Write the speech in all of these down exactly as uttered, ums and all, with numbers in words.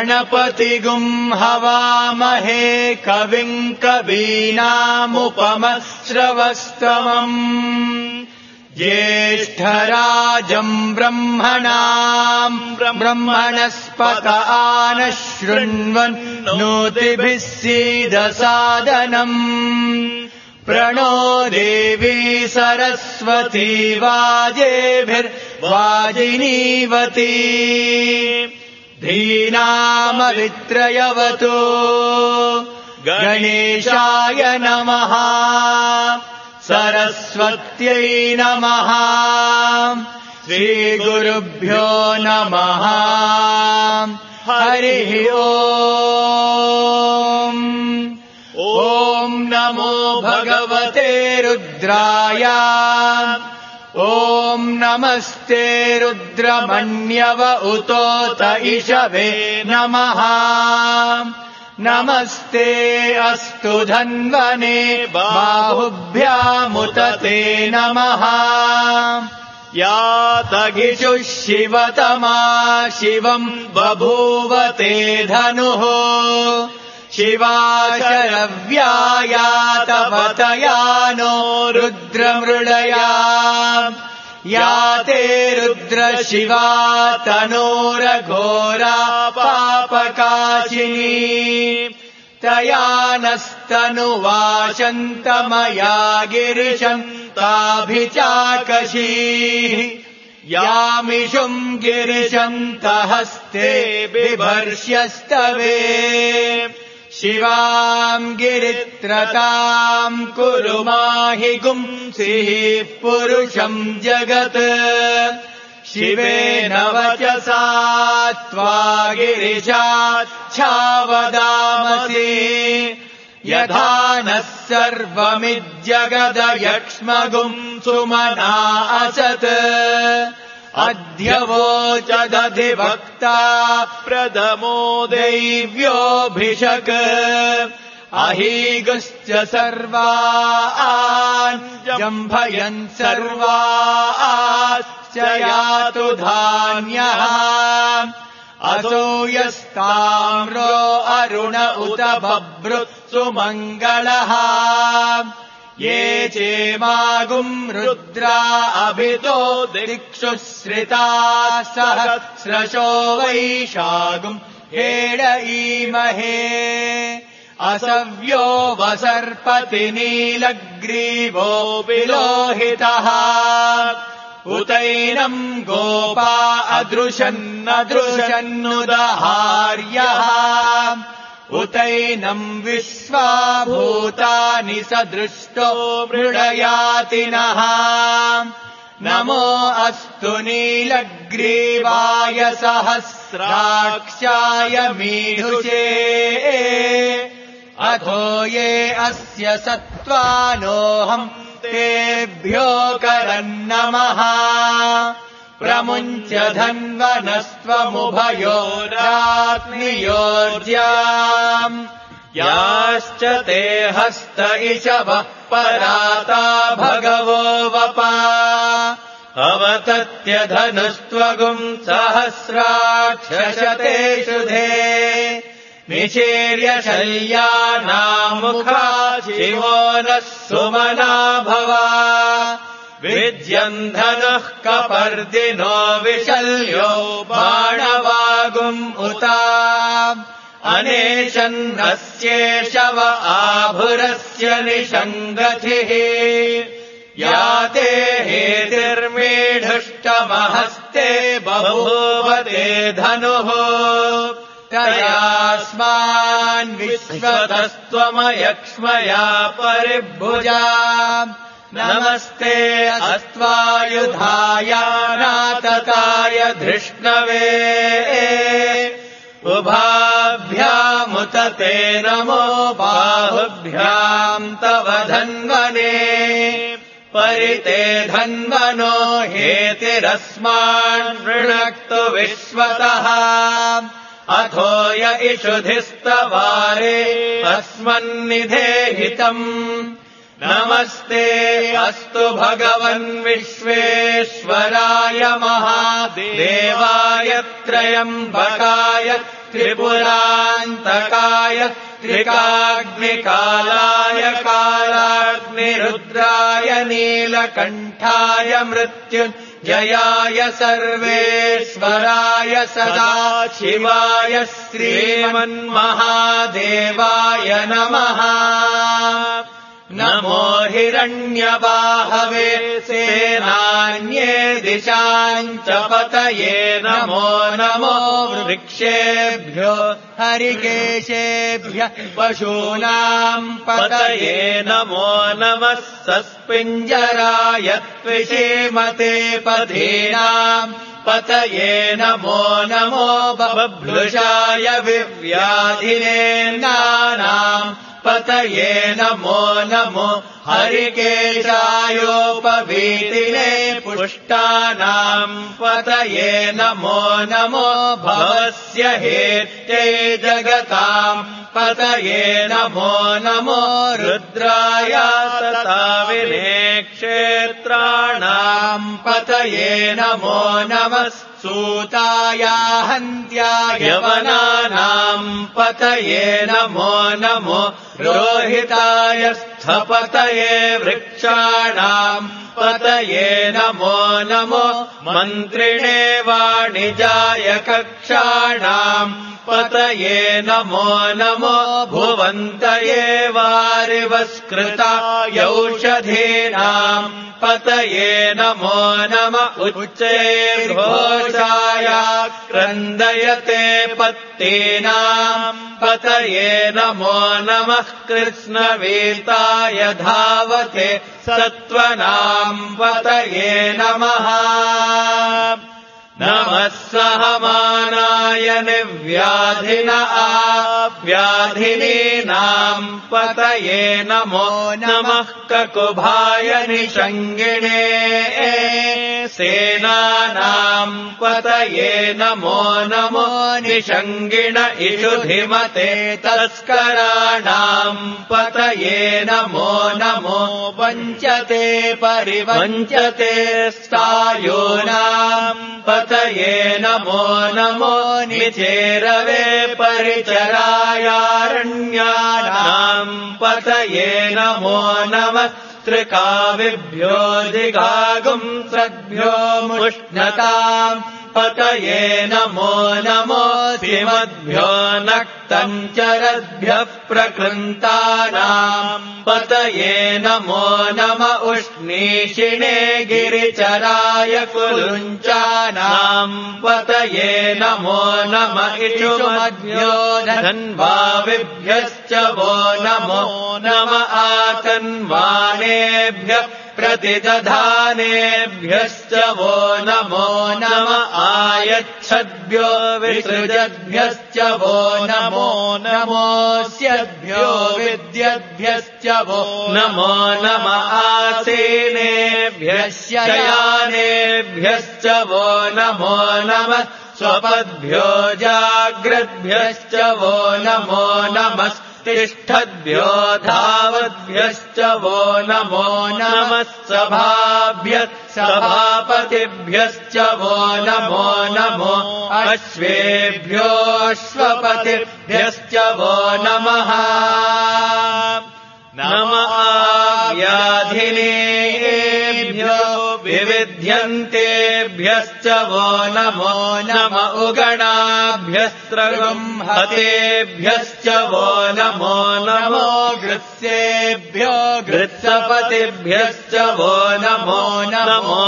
गणपतिगुं हवामहे कविम् कवीनामुपमश्रवस्तमम् ज्येष्ठराजम् ब्रह्मणाम् ब्रह्मणस्पत आनः शृण्वन्नोतिभिः सीदसादनम् प्रणो देवी सरस्वती वाजेभिर्वाजिनीवती धीनामवित्रयवतु गणेशाय नमः सरस्वत्यै नमः श्रीगुरुभ्यो नमः हरिः ओम् ॐ नमो भगवते रुद्राय ॐ नमस्ते रुद्रमन्यव उतोत इषवे नमः नमस्ते अस्तु धन्वने बाहुभ्यामुत ते नमः यातगिषुः शिवतमा शिवम् बभूव ते धनुः शिवाशरव्यायातपतया नो रुद्रमृळया या ते रुद्रशिवा तनोरघोरा पापकाशिनी तया नस्तनुवाशन्तमया गिरिशन्ताभिचाकशीः यामिषुम् गिरिशन्तहस्ते बिभर्ष्यस्तवे शिवाम् गिरित्रताम् कुरु माहि गुंसिः पुरुषम् जगत् शिवेन वचसा त्वा गिरिशाच्छावदामसि यथा नः सर्वमिज्जगदयक्ष्मगुम् सुमना असत् अद्य वोचदधिवक्ता प्रथमो दैव्योऽभिषक् अहीगुश्च सर्वान् जम्भयन् सर्वाश्च यातु धान्यः असूयस्ताम्रो अरुण उत बभ्रुः सुमङ्गलः ये चेमागुम् रुद्रा अभितो दिक्षुः श्रिताः सहस्रशो वैशागुम् हेडईमहे असव्यो वसर्पति नीलग्रीवो विलोहितः उतैनम् गोपा अदृशन्नदृशन्नुदहार्यः उतैनम् विश्वा भूतानि सदृष्टो मृडयातिनः नमो अस्तु नीलग्रीवाय सहस्राक्षाय मीढुषे अथो ये अस्य सत्त्वानोऽहम् तेभ्यो करन्नमः प्रमुञ्च धन्वनस्त्वमुभयोरात्मियोर्ज्याम् याश्च ते हस्त इषवः पराता भगवो वपा अवतत्य धनुस्त्वगुम् सहस्राक्षशतेषु धे निशीर्य शल्यानामुखा शिवो नः सुमना भवा विद्यम् धनुः कपर्दिनो विशल्यो बाणवागुम् उता अनेशन्नस्येषव आभुरस्य निषङ्गथिः या ते हेतिर्मीढुष्टमहस्ते बभूवते धनुः तयास्मान् विश्वतस्त्वमयक्ष्मया परिभुजा नमस्ते अस्त्वायुधाय नातताय धृष्णवे उभाभ्यामुत ते नमो बाहुभ्याम् तव धन्वने परिते धन्वनो हेतिरस्मान् वृणक्तु विश्वतः अथो य इषुधिस्तवारे अस्मन्निधेहितम् नमस्ते अस्तु भगवन् विश्वेश्वराय महादेवाय त्र्यम्बकाय त्रिपुरान्तकाय त्रिकाग्निकालाय कालाग्निरुद्राय नीलकण्ठाय मृत्युञ्जयाय सर्वेश्वराय सदाशिवाय श्रीमन्महादेवाय नमः। नमो हिरण्यबाहवे सेनान्ये दिशाञ्च पतये नमो नमो वृक्षेभ्यो हरिकेशेभ्यः पशूनाम् पतये नमो नमः सस्पिञ्जराय त्विषीमते पथीनाम् पतये नमो नमो बभ्रुषाय विव्याधिनेन्द्राणाम् पतये नमो नमो हरिकेशायोपवीतिने पुष्टानाम् पतये नमो नमो भवस्य हेत्यै जगताम् पतये नमो नमो रुद्राय तताविने क्षेत्राणाम् पतये नमो नमः सूताय हन्त्याय यवनानाम् पतये नमो नमो रोहिताय स्थपतये वृक्षाणाम् पतये नमो नमो मन्त्रिणे वाणिजाय कक्षाणाम् पतये नमो नमो भुवन्तये वारिवस्कृताय औषधीनाम् पतये नमो नम उच्चैर्घोषाय क्रन्दयते पत्तीनाम् पतये नमो नमः कृष्णवीताय धावते सत्त्वनाम् पतये नमः। नमः सहमानाय निर्व्याधिन आव्याधिनीनाम् पतये नमो नमः ककुभाय निषङ्गिणे सेनानाम् पतये नमो नमो निषङ्गिण इषुधिमते तस्कराणाम् पतये नमो नमो वञ्चते परिवञ्चते स्थायूनाम् पतये नमो नमो निचेरवे परिचरायारण्यानाम् पतये नमो नमः त्रिकाविभ्यो दिगागुंसद्भ्यो मुष्णताम् पतये नमो नमो सिमद्भ्यो नक्तञ्चरद्भ्यः प्रकृन्तानाम् पतये नमो नम उष्णीषिणे गिरिचराय कुलुञ्चानाम् पतये नमो नम इषुमद्भ्यो धन्वाविभ्यश्च वो नमो नम आतन्वानेभ्यः प्रतिदधानेभ्यश्च वो नमो नम आयच्छद्भ्यो विसृजद्भ्यश्च वो नमो नमोऽस्यद्भ्यो विद्यद्भ्यश्च वो नमो नम आसीनेभ्यश्च शयानेभ्यश्च वो नमो नमः स्वपद्भ्यो जाग्रद्भ्यश्च वो नमो नमः तिष्ठद्भ्यो धावद्भ्यश्च वो नमो नमः सभाभ्यः सभापतिभ्यश्च वो नमो नमो अश्वेभ्योऽश्वपतिभ्यश्च वो नमः। नम आव्याधिनेभ्यो विविध्यन्तेभ्यश्च वो नमो नम उगणाभ्यस्त्रगुंहतेभ्यश्च वो नमो नमो गृत्सेभ्यो गृत्सपतिभ्यश्च वो नमो नमो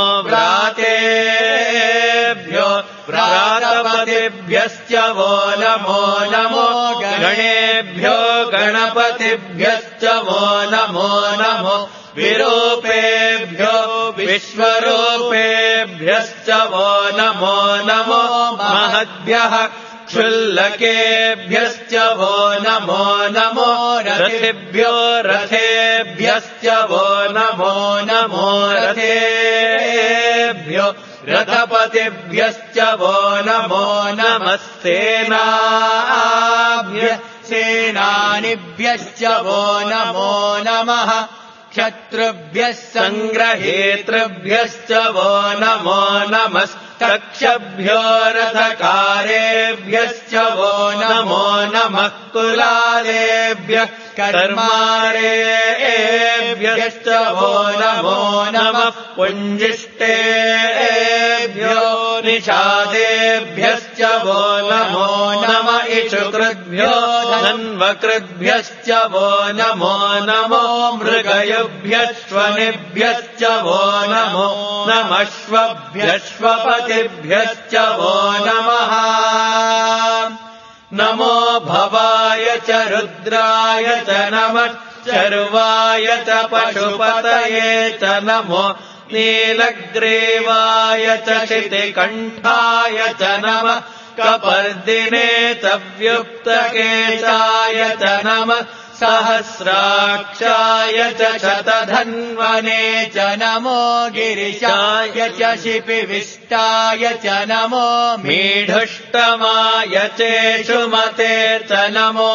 व्रातेभ्यो व्रातपतिभ्यश्च वो नमो नमो गणेभ्यो गणपतिभ्यश्च वो नमो नमो विरूपेभ्यो विश्वरूपेभ्यश्च वो नमो नमो महद्भ्यः क्षुल्लकेभ्यश्च वो नमो नमो रथेभ्यो रथेभ्यश्च वो नमो नमो रथेभ्यो रथपतिभ्यश्च वो नमो नमः सेनाभ्यः सेनानिभ्यश्च वो नमो नमः क्षत्रुभ्यः सङ्ग्रहेतृभ्यश्च वो नमो नमस्तक्षभ्यो रथकारेभ्यश्च वो नमो नमः कुलालेभ्यः कर्मारेभ्यश्च वो नमो नमः पुञ्जिष्टेभ्यो निषादेभ्यश्च वो नमो नमः इषुकृद्भ्यो धन्वकृद्भ्यश्च वो नमो नमो मृगयुभ्यश्वनिभ्यश्च वो नमो नमश्वभ्यश्वपतिभ्यश्च वो नमः नमो भवाय च रुद्राय च नमः चर्वाय च पशुपतये च नमो नीलग्रीवाय च शितिकण्ठाय च नमः कपर्दिने च व्युक्तकेशाय च नमः सहस्राक्षाय च शतधन्वने च नमो गिरिशाय च शिपिविष्टाय च नमो मीढुष्टमाय चेषुमते च नमो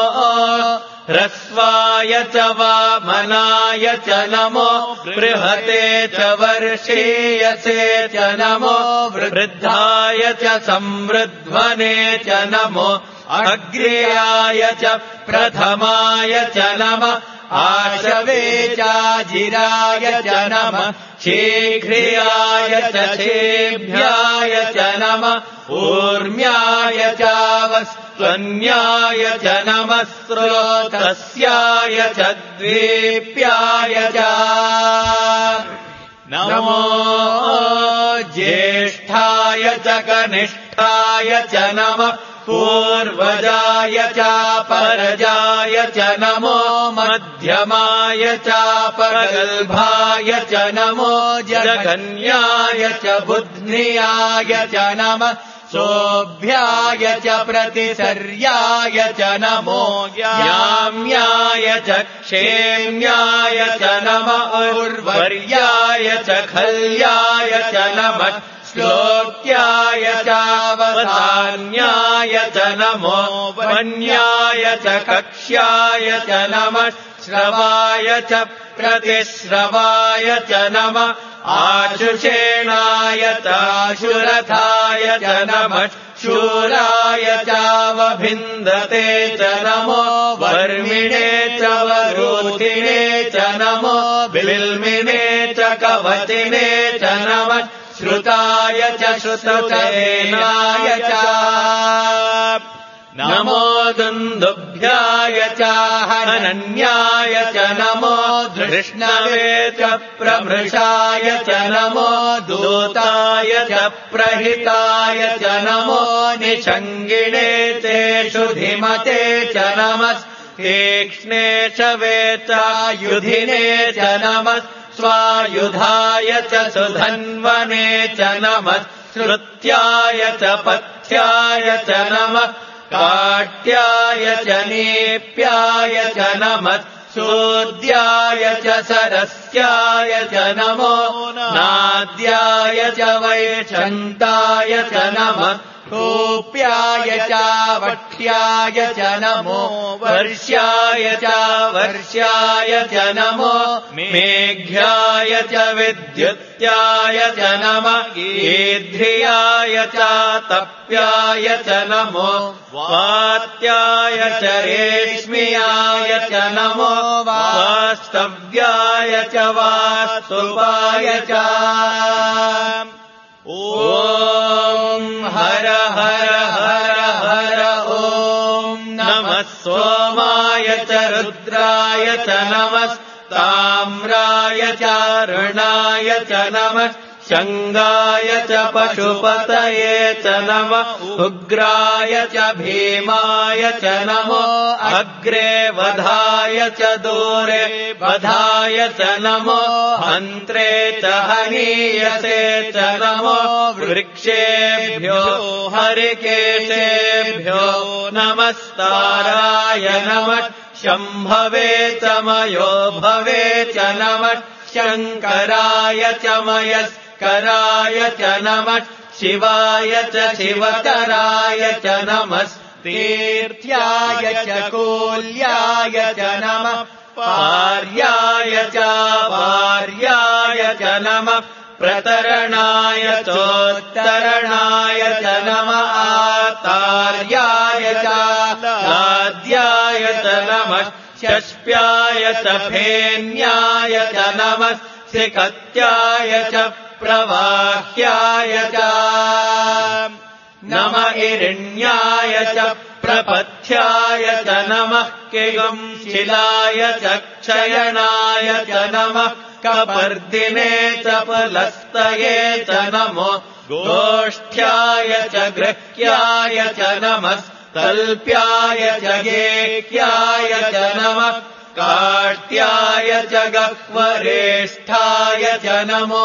ह्रस्वाय च वामनाय च नमो बृहते च वर्षीयसे च नमो वृद्धाय च संवृध्वने च नमो अग्र्याय च प्रथमाय च नमः आशवे चाजिराय च नमः शीघ्रियाय च शेभ्याय च नमः ऊर्म्याय चावस्त्वन्याय च नमः स्रोतस्याय च द्वीप्याय च नमो ज्येष्ठाय च कनिष्ठाय च नमः पूर्वजाय चापरजाय च नमो मध्यमाय चापरगल्भाय च नमो जघन्याय च बुध्नियाय च नमः सोऽभ्याय च प्रतिसर्याय च नमो याम्याय च क्षेम्याय च नमः उर्वर्याय च खल्याय च नमः श्लोक्याय चावसान्याय च नमो वन्याय च कक्ष्याय च नमः श्रवाय च प्रतिश्रवाय च नमः आशुषेणाय चाशुरथाय च नमः शूराय चावभिन्दते च नमो वर्मिणे च वरूथिणे च नमो बिल्मिने च कवचिने च नमः श्रुताय च श्रुतसेनाय च नमो दुन्दुभ्याय चाहनन्याय च नमो धृष्णवे च प्रमृषाय च नमो दूताय च प्रहिताय च नमो निषङ्गिणे चेषु धिमते च नमः तीक्ष्णे च वेचायुधिने च नमः स्वायुधाय च सुधन्वने च नमः श्रुत्याय च पथ्याय च नमः काट्याय च नेप्याय च नमः सूद्याय च सरस्याय च नमो नाद्याय च वैशन्ताय च नमः कोप्याय च वट्याय च नमो वर्ष्याय च वर्ष्याय च नमो मेघ्याय च विद्युत्याय च नमः ईध्रियाय च तप्याय च नमो वात्याय च रेश्म्याय च नमो वास्तव्याय च वास्तुवाय च ॐ हर हर हर हर ॐ नमः सोमाय च रुद्राय च नमस्ताम्राय च अरुणाय च नमः शङ्गाय च पशुपतये च नमः उग्राय च भीमाय च नमो अग्रे वधाय च दूरे वधाय च नमो हन्त्रे च हनीयसे च नमो वृक्षेभ्यो हरिकेशेभ्यो नमस्ताराय नमः शम्भवे च मयो भवे च नमः शङ्कराय च मयस्कराय च नमः शिवाय च शिवतराय च नमः तीर्थ्याय च कूल मूल्याय च नमः पार्याय च वार्याय च नमः प्रतरणाय चोत्तरणाय च नमः आतार्याय च लाद्याय च नमः षष्प्याय च फेन्याय च नमः सिकत्याय च प्रवाह्याय च नम इरिण्याय च प्रपथ्याय च नमः किगुंशिलाय च क्षयणाय च नमः कपर्दिने च पुलस्तये च नमो गोष्ठ्याय च गृह्याय च नमः तल्प्याय च गेह्याय च नमः कार्त्याय च गह्वरेष्ठाय च नमो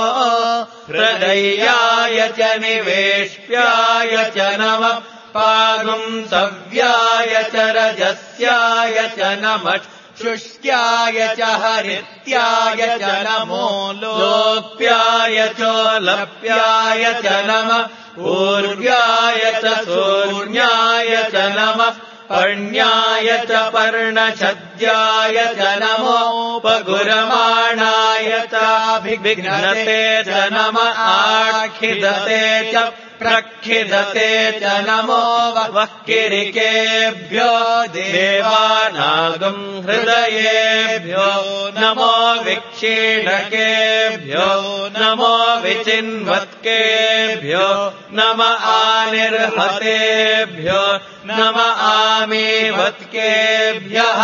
हृदयाय च निवेश्याय च नमः पागुंसव्याय च रजस्याय च नमः शुष्क्याय च हरित्याय च नमो लोप्याय चोलप्याय च नमः ऊर्व्याय च शून्याय च नमः पर्ण्याय च पर्णछद्याय च नमोपगुरमाणाय चाभिघ्नते च नमः आखिदते च प्रखिदते च नमो वक्किरिकेभ्यो देवानागं हृदयेभ्यो नमो विक्षीणकेभ्यो नमो विचिन्वत्केभ्यो नम आनिर्हतेभ्यो नम आमीवत्केभ्यः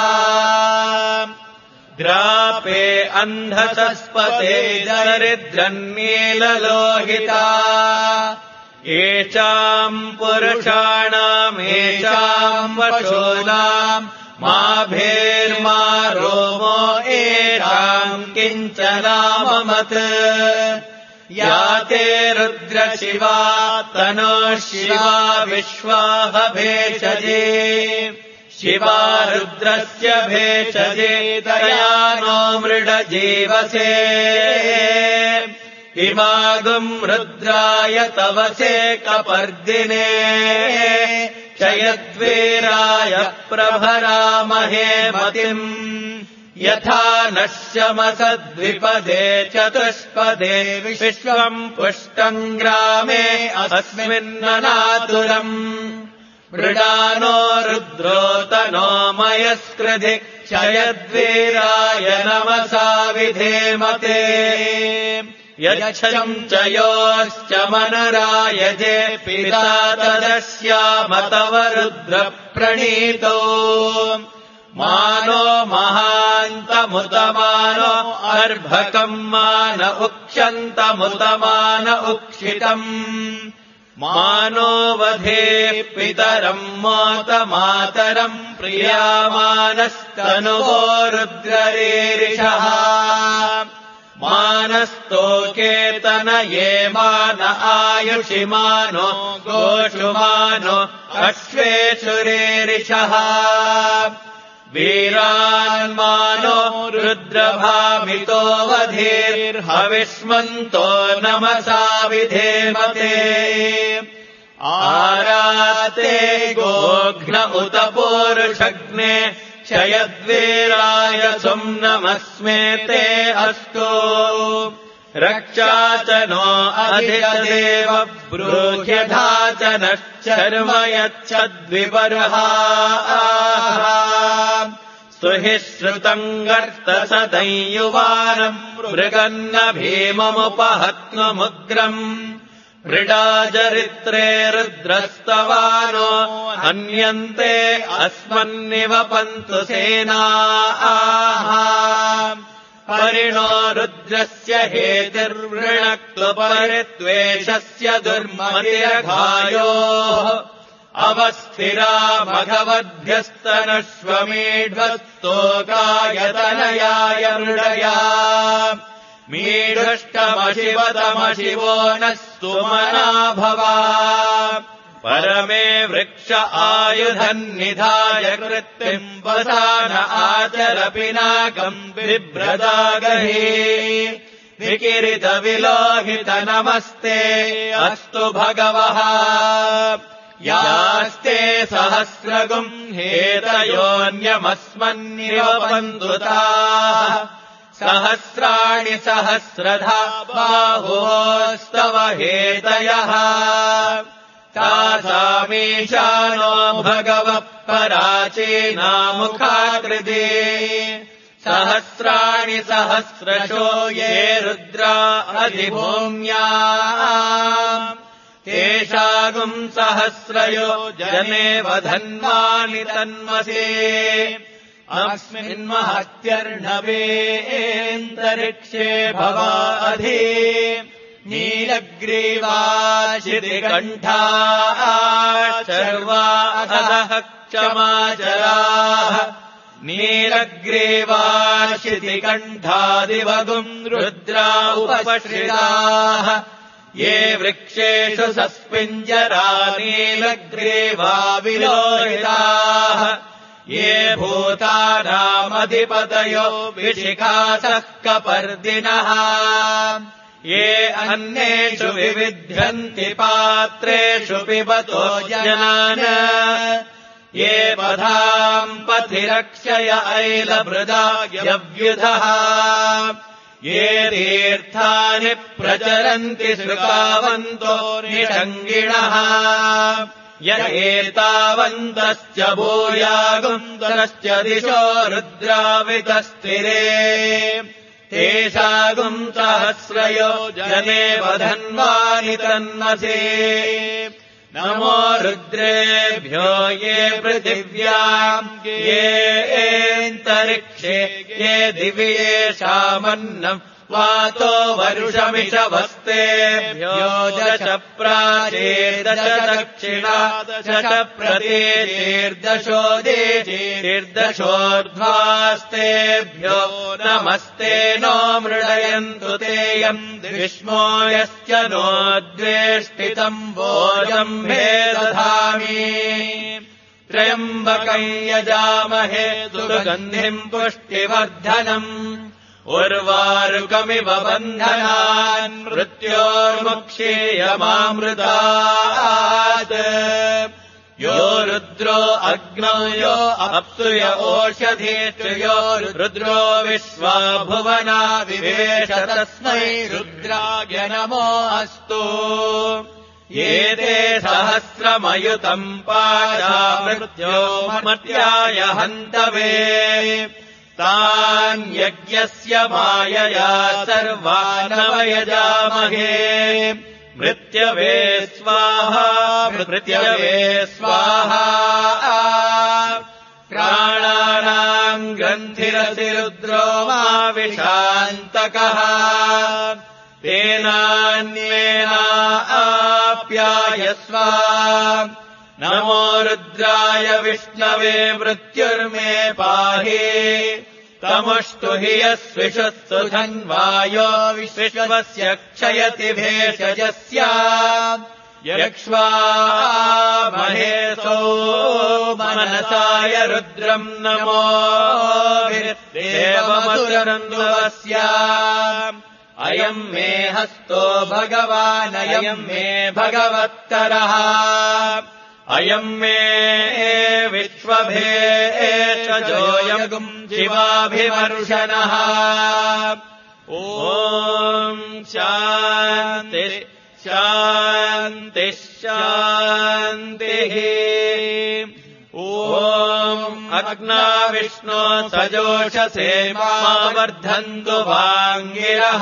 द्रापे अन्धसस्पते दरिद्रन्नीललोहिता एषाम् पुरुषाणाम् एषाम् वशूनाम् मा भेर्मा रोमो एषाम् किञ्चनाममत् या ते रुद्रशिवा तनो शिवा विश्वाह भेषजे शिवा रुद्रस्य भेषजे तया नो मृडजीवसे इमागुम् रुद्राय तवसे कपर्दिने क्षयद्वीराय प्रभरामहे मतिम् यथा नश्यमसद्विपदे चतुष्पदे विश्वम् पुष्टम् ग्रामे अस्मिन्ननातुरम् मृडानो रुद्रोतनो मयस्कृधि क्षयद्वीराय नमसा विधेमते यच्छम् च योश्च मनरायजे पिता तदस्याम तव रुद्रप्रणीतो मानो महान्तमुतमानो अर्भकम् मान उक्षन्तमुतमान उक्षितम् मानो वधे पितरम् मोतमातरम् प्रियामानस्तनुवो रुद्ररीरिषः मानस्तोकेतनये मान आयुषिमानो गोषुमानो अश्वेषुरेरिषः वीरान्मानो रुद्रभामितो वधीर्हविष्मन्तो नमसा विधेमते आराते गोघ्न उत पूरुषग्ने क्षयद्वीराय सुम्नमस्मे ते अस्तु रक्षा च नो अधिदेव ब्रूह्यधा च नश्चर्म यच्छद्विपर्हा सुहि श्रुतम् गर्त सदैयुवानम् मृगन्न भीममुपहत्नुमुग्रम् मृडाचरित्रे रुद्रस्तवानो हन्यन्ते अस्मन्निवपन्तु सेनाः परिणो रुद्रस्य हेतिर्वृणक्तु परित्वेषस्य दुर्मतिरघायोः अवस्थिरा मघवध्यस्तनश्वमीढ्वस्तोकायतनयाय मृडया मीढुष्टमशिवतमशिवो नः सुमना भवा परमे वृक्ष आयुधन्निधाय कृत्तिम् वसान आचर पिनाकम् बिभ्रदागहे विकिरित विलोहित नमस्ते अस्तु भगवः यास्ते सहस्रगुम् हेतयो मन्यमस्मन्निव पन्दुताः सहस्राणि सहस्रधा बाहुस्तव हेतयः तासामीशानो भगवः पराचीनामुखाकृते सहस्राणि सहस्रशो ये रुद्रा अधिभूम्या तेषागुम् सहस्रयो जने वधन्वानि तन्मसे अस्मिन्महत्यर्णवेऽन्तरिक्षे भवाधि नीलग्रीवाशितिकण्ठाः शर्वा अधः क्षमाचराः नीलग्रीवाशितिकण्ठादिवगुम् रुद्रा उपश्रिताः ये वृक्षेषु सस्पिञ्जरा नीलग्रीवा विलोहिताः ये भूतानामधिपतयो विशिखासः कपर्दिनः ये अन्येषु विविध्यन्ति पात्रेषु पिबतो जनान् ये पथाम् पथि रक्षय ऐलभृदा यव्युधः ये तीर्थानि प्रचरन्ति श्रुकावन्तो निषङ्गिणः य एतावन्तश्च भूयागुन्तश्च दिशो रुद्रावितस्थिरे तेषागुम् सहस्रयो जने वधन्वानि तन्मसे नमो रुद्रेभ्यो ये पृथिव्याम् येऽन्तरिक्षे ये दिवि येषामन्नम् वातो वरुषमिषवस्तेभ्यो दश प्राचीर्दश दक्षिणा दश प्रतीर्दशो देशीर्दशोर्ध्वास्तेभ्यो नमस्ते नो मृडयन्तु तेयम् विष्मो यश्च नो द्वेष्टितम् भोजम्भे दधामि त्र्यम्बकम् यजामहे सुगन्धिम् पुष्टिवर्धनम् उर्वारुकमिव बन्धनान् मृत्योर्मुक्षीयमामृतात् यो रुद्रो अग्नौ यो अप्सुय ओषधीषु यो रुद्रो विश्वा भुवना विवेश तस्मै रुद्राय नमो अस्तु ये ते सहस्रमयुतम् पाशा मृत्यो मर्त्याय हन्तवे तान् यज्ञस्य मायया सर्वानवयजामहे मृत्यवे स्वाहा मृत्यवे स्वाहा प्राणानाम् ग्रन्थिरसि रुद्रो मा विशान्तकः तेनान्येनाप्यायस्व नमो रुद्राय विष्णवे मृत्युर्मे पाहि तमुष्टु हि यस्विषत्सु धन्वायो विश्वस्य क्षयति भेषजस्य यक्ष्वा महेशो मनसाय रुद्रम् नमो देवमसुरन्दुवस्य अयम् मे हस्तो भगवानयम् मे भगवत्तरः अयम् मे विश्वभेषजोऽयम् शिवाभिमर्शनः ॐ शान्ति शान्तिः शान्तिः ॐ अग्ना विष्णो सजोषसे मा वर्धन्तु वाङ्गिरः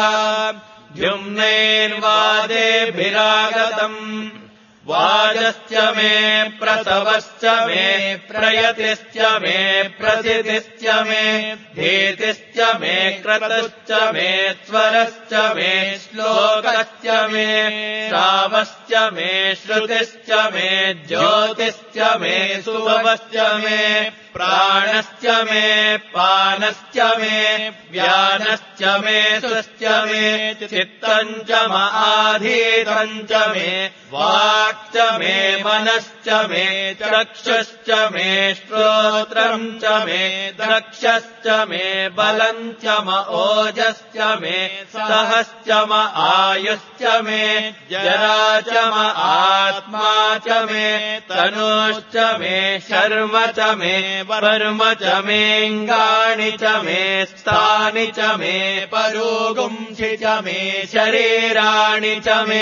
द्युम्नैर्वादेभिरागतम् वाजश्च मे प्रसवश्च मे प्रयतिश्च मे प्रसिद्धिश्च मे धीतिश्च मे क्रतुश्च मे स्वरश्च मे श्लोकश्च मे श्रावश्च मे श्रुतिश्च मे ज्योतिश्च मे सुभवश्च मे प्राणश्च मे पानश्च मे व्यानश्च मे सुश्च मे चित्तम् च महाधीतम् च मे वाक् च मे मनश्च मे चक्षुश्च मे श्रोत्रम् च मे द्रक्षश्च मे बलम् च म ओजश्च मे सहश्च म आयुश्च मे जरा च म आत्मा च मे तनुश्च मे शर्म च मे वर्म च मेऽङ्गानि च मे स्थानि च मे परोगुंसि च मे शरीराणि च मे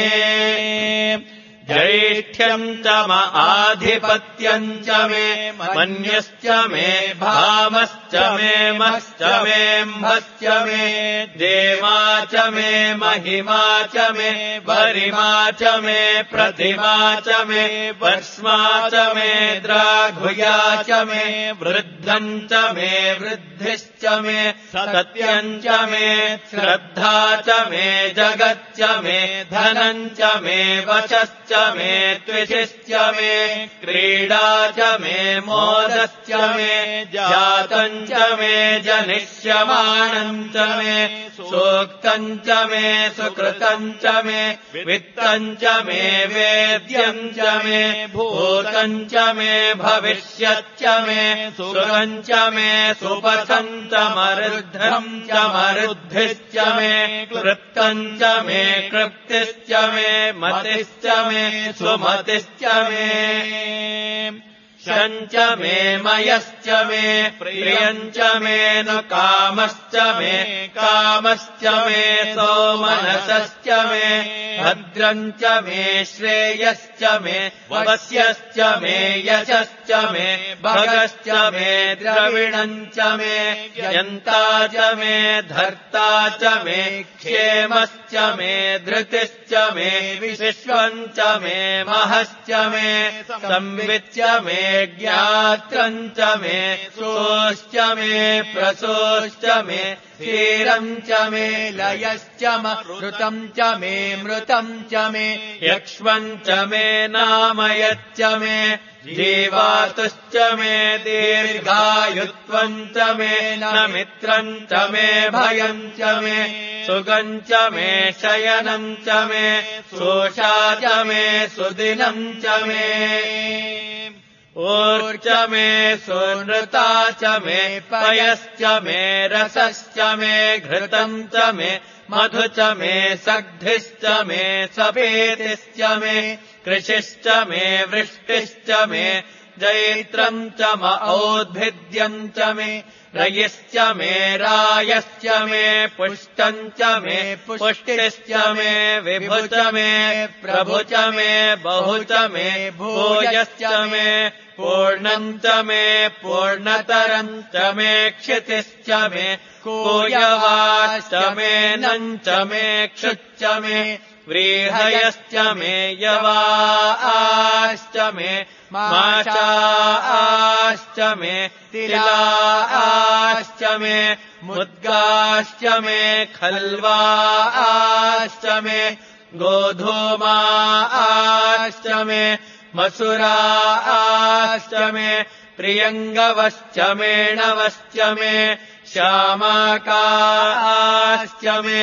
जैष्ठ्यम् च म आधिपत्यम् च मे मन्यश्च मे भामश्च मे मश्च मेऽम्भश्च मे देवा च मे महिमा च मे वरिमा च मे प्रतिमा च मे वर्ष्मा च मे द्राघुया च मे वृद्धम् च मे वृद्धिश्च मे सत्यम् च मे श्रद्धा च मे जगच्च मे धनम् च मे वशश्च मे त्विषिश्च मे क्रीडा च मे मोदश्च मे जातम् च मे जनिष्यमाणम् च मे सूक्तम् च मे सुकृतम् च मे वित्तम् च मे वेद्यम् च मे भूतम् च मे भविष्यच्च मे सुरम् च मे सुपथम् च मरुद्धम् च मरुद्धिश्च मे क्लृप्तम् च मे क्लृप्तिश्च मे मतिश्च मे सुमतिश्च मे शम् च मे मयश्च मे प्रियम् च मे न कामश्च मे कामश्च मे सोमनसश्च मे भद्रम् च मे श्रेयश्च मे वस्यश्च मे यशश्च मे भगश्च मे द्रविणम् च मे यन्ता च मे धर्ता च मे क्षेमश्च मे धृतिश्च मे विश्वम् च मे महश्च मे संविच्च मे ज्ञात्रम् च मे सोश्च मे प्रसोश्च मे क्षीरम् च मे लयश्च मृतम् च मे मृतम् च मे यक्ष्मम् च मे नामयच्च मे जीवातुश्च मे दीर्घायुत्वम् च मे न मित्रम् च मे भयम् च मे सुगम् च मे शयनम् च मे शोषा च मे सुदिनम् च मे ऊर्च मे सुनृता च मे पयश्च मे रसश्च मे घृतम् च मे मधु च मे सग्धिश्च मे सपेतिश्च मे कृषिश्च मे वृष्टिश्च मे जैत्रम् च म औद्भिद्यम् च मे रयिश्च मे रायश्च मे पुष्टम् च मे पुष्टिश्च मे विभु च मे प्रभु च मे बहु च मे भूयश्च मे पूर्णम् च मे पूर्णतरम् च मे क्षितिश्च मे कूयवाश्च मे नम् च मे क्षुच्च मे व्रीहयश्च मे यवाश्च मे माशाश्च मे तिलाश्च मे मुद्गाश्च मे खल्वाश्च मे गोधूमाश्च मे मसुराश्च मे प्रियङ्गवश्च मेणवश्च मे श्यामाकाश्च मे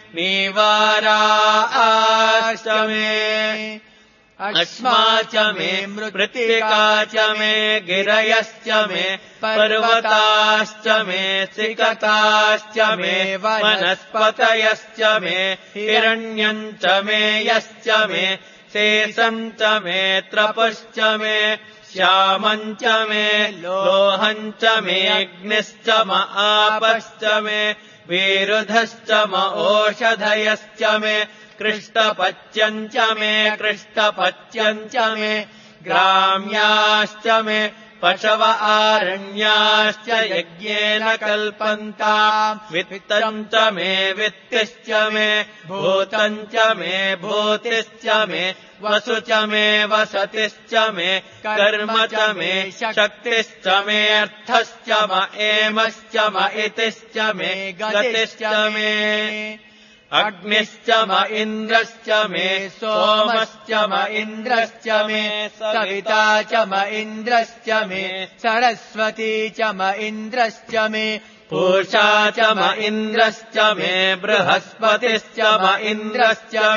नीवाराश्च मे अश्मा च मे मृत्तिका च मे गिरयश्च मे पर्वताश्च मे सिकताश्च मे वनस्पतयश्च मे हिरण्यम् च मे यश्च मे शेषम् च मे त्रपुश्च मे श्यामम् च मे लोहम् च मे अग्निश्च म आपश्च मे विरुधश्च म ओषधयश्च मे कृष्टपच्यम् च मे कृष्टपच्यम् च मे ग्राम्याश्च मे पशव आरण्याश्च यज्ञेन कल्पन्ताम् वित्तम् च मे वित्तिश्च मे भूतम् च मे भूतिश्च मे वसु च मे वसतिश्च मे कर्म च मे शक्तिश्च मे अर्थश्च म एमश्च म इतिश्च मे गतिश्च मे अग्निश्च म इन्द्रश्च मे सोमश्च म इन्द्रश्च मे सविता च म इन्द्रश्च मे सरस्वती च म इन्द्रश्च मे पूषा च म इन्द्रश्च मे बृहस्पतिश्च म इन्द्रश्च मे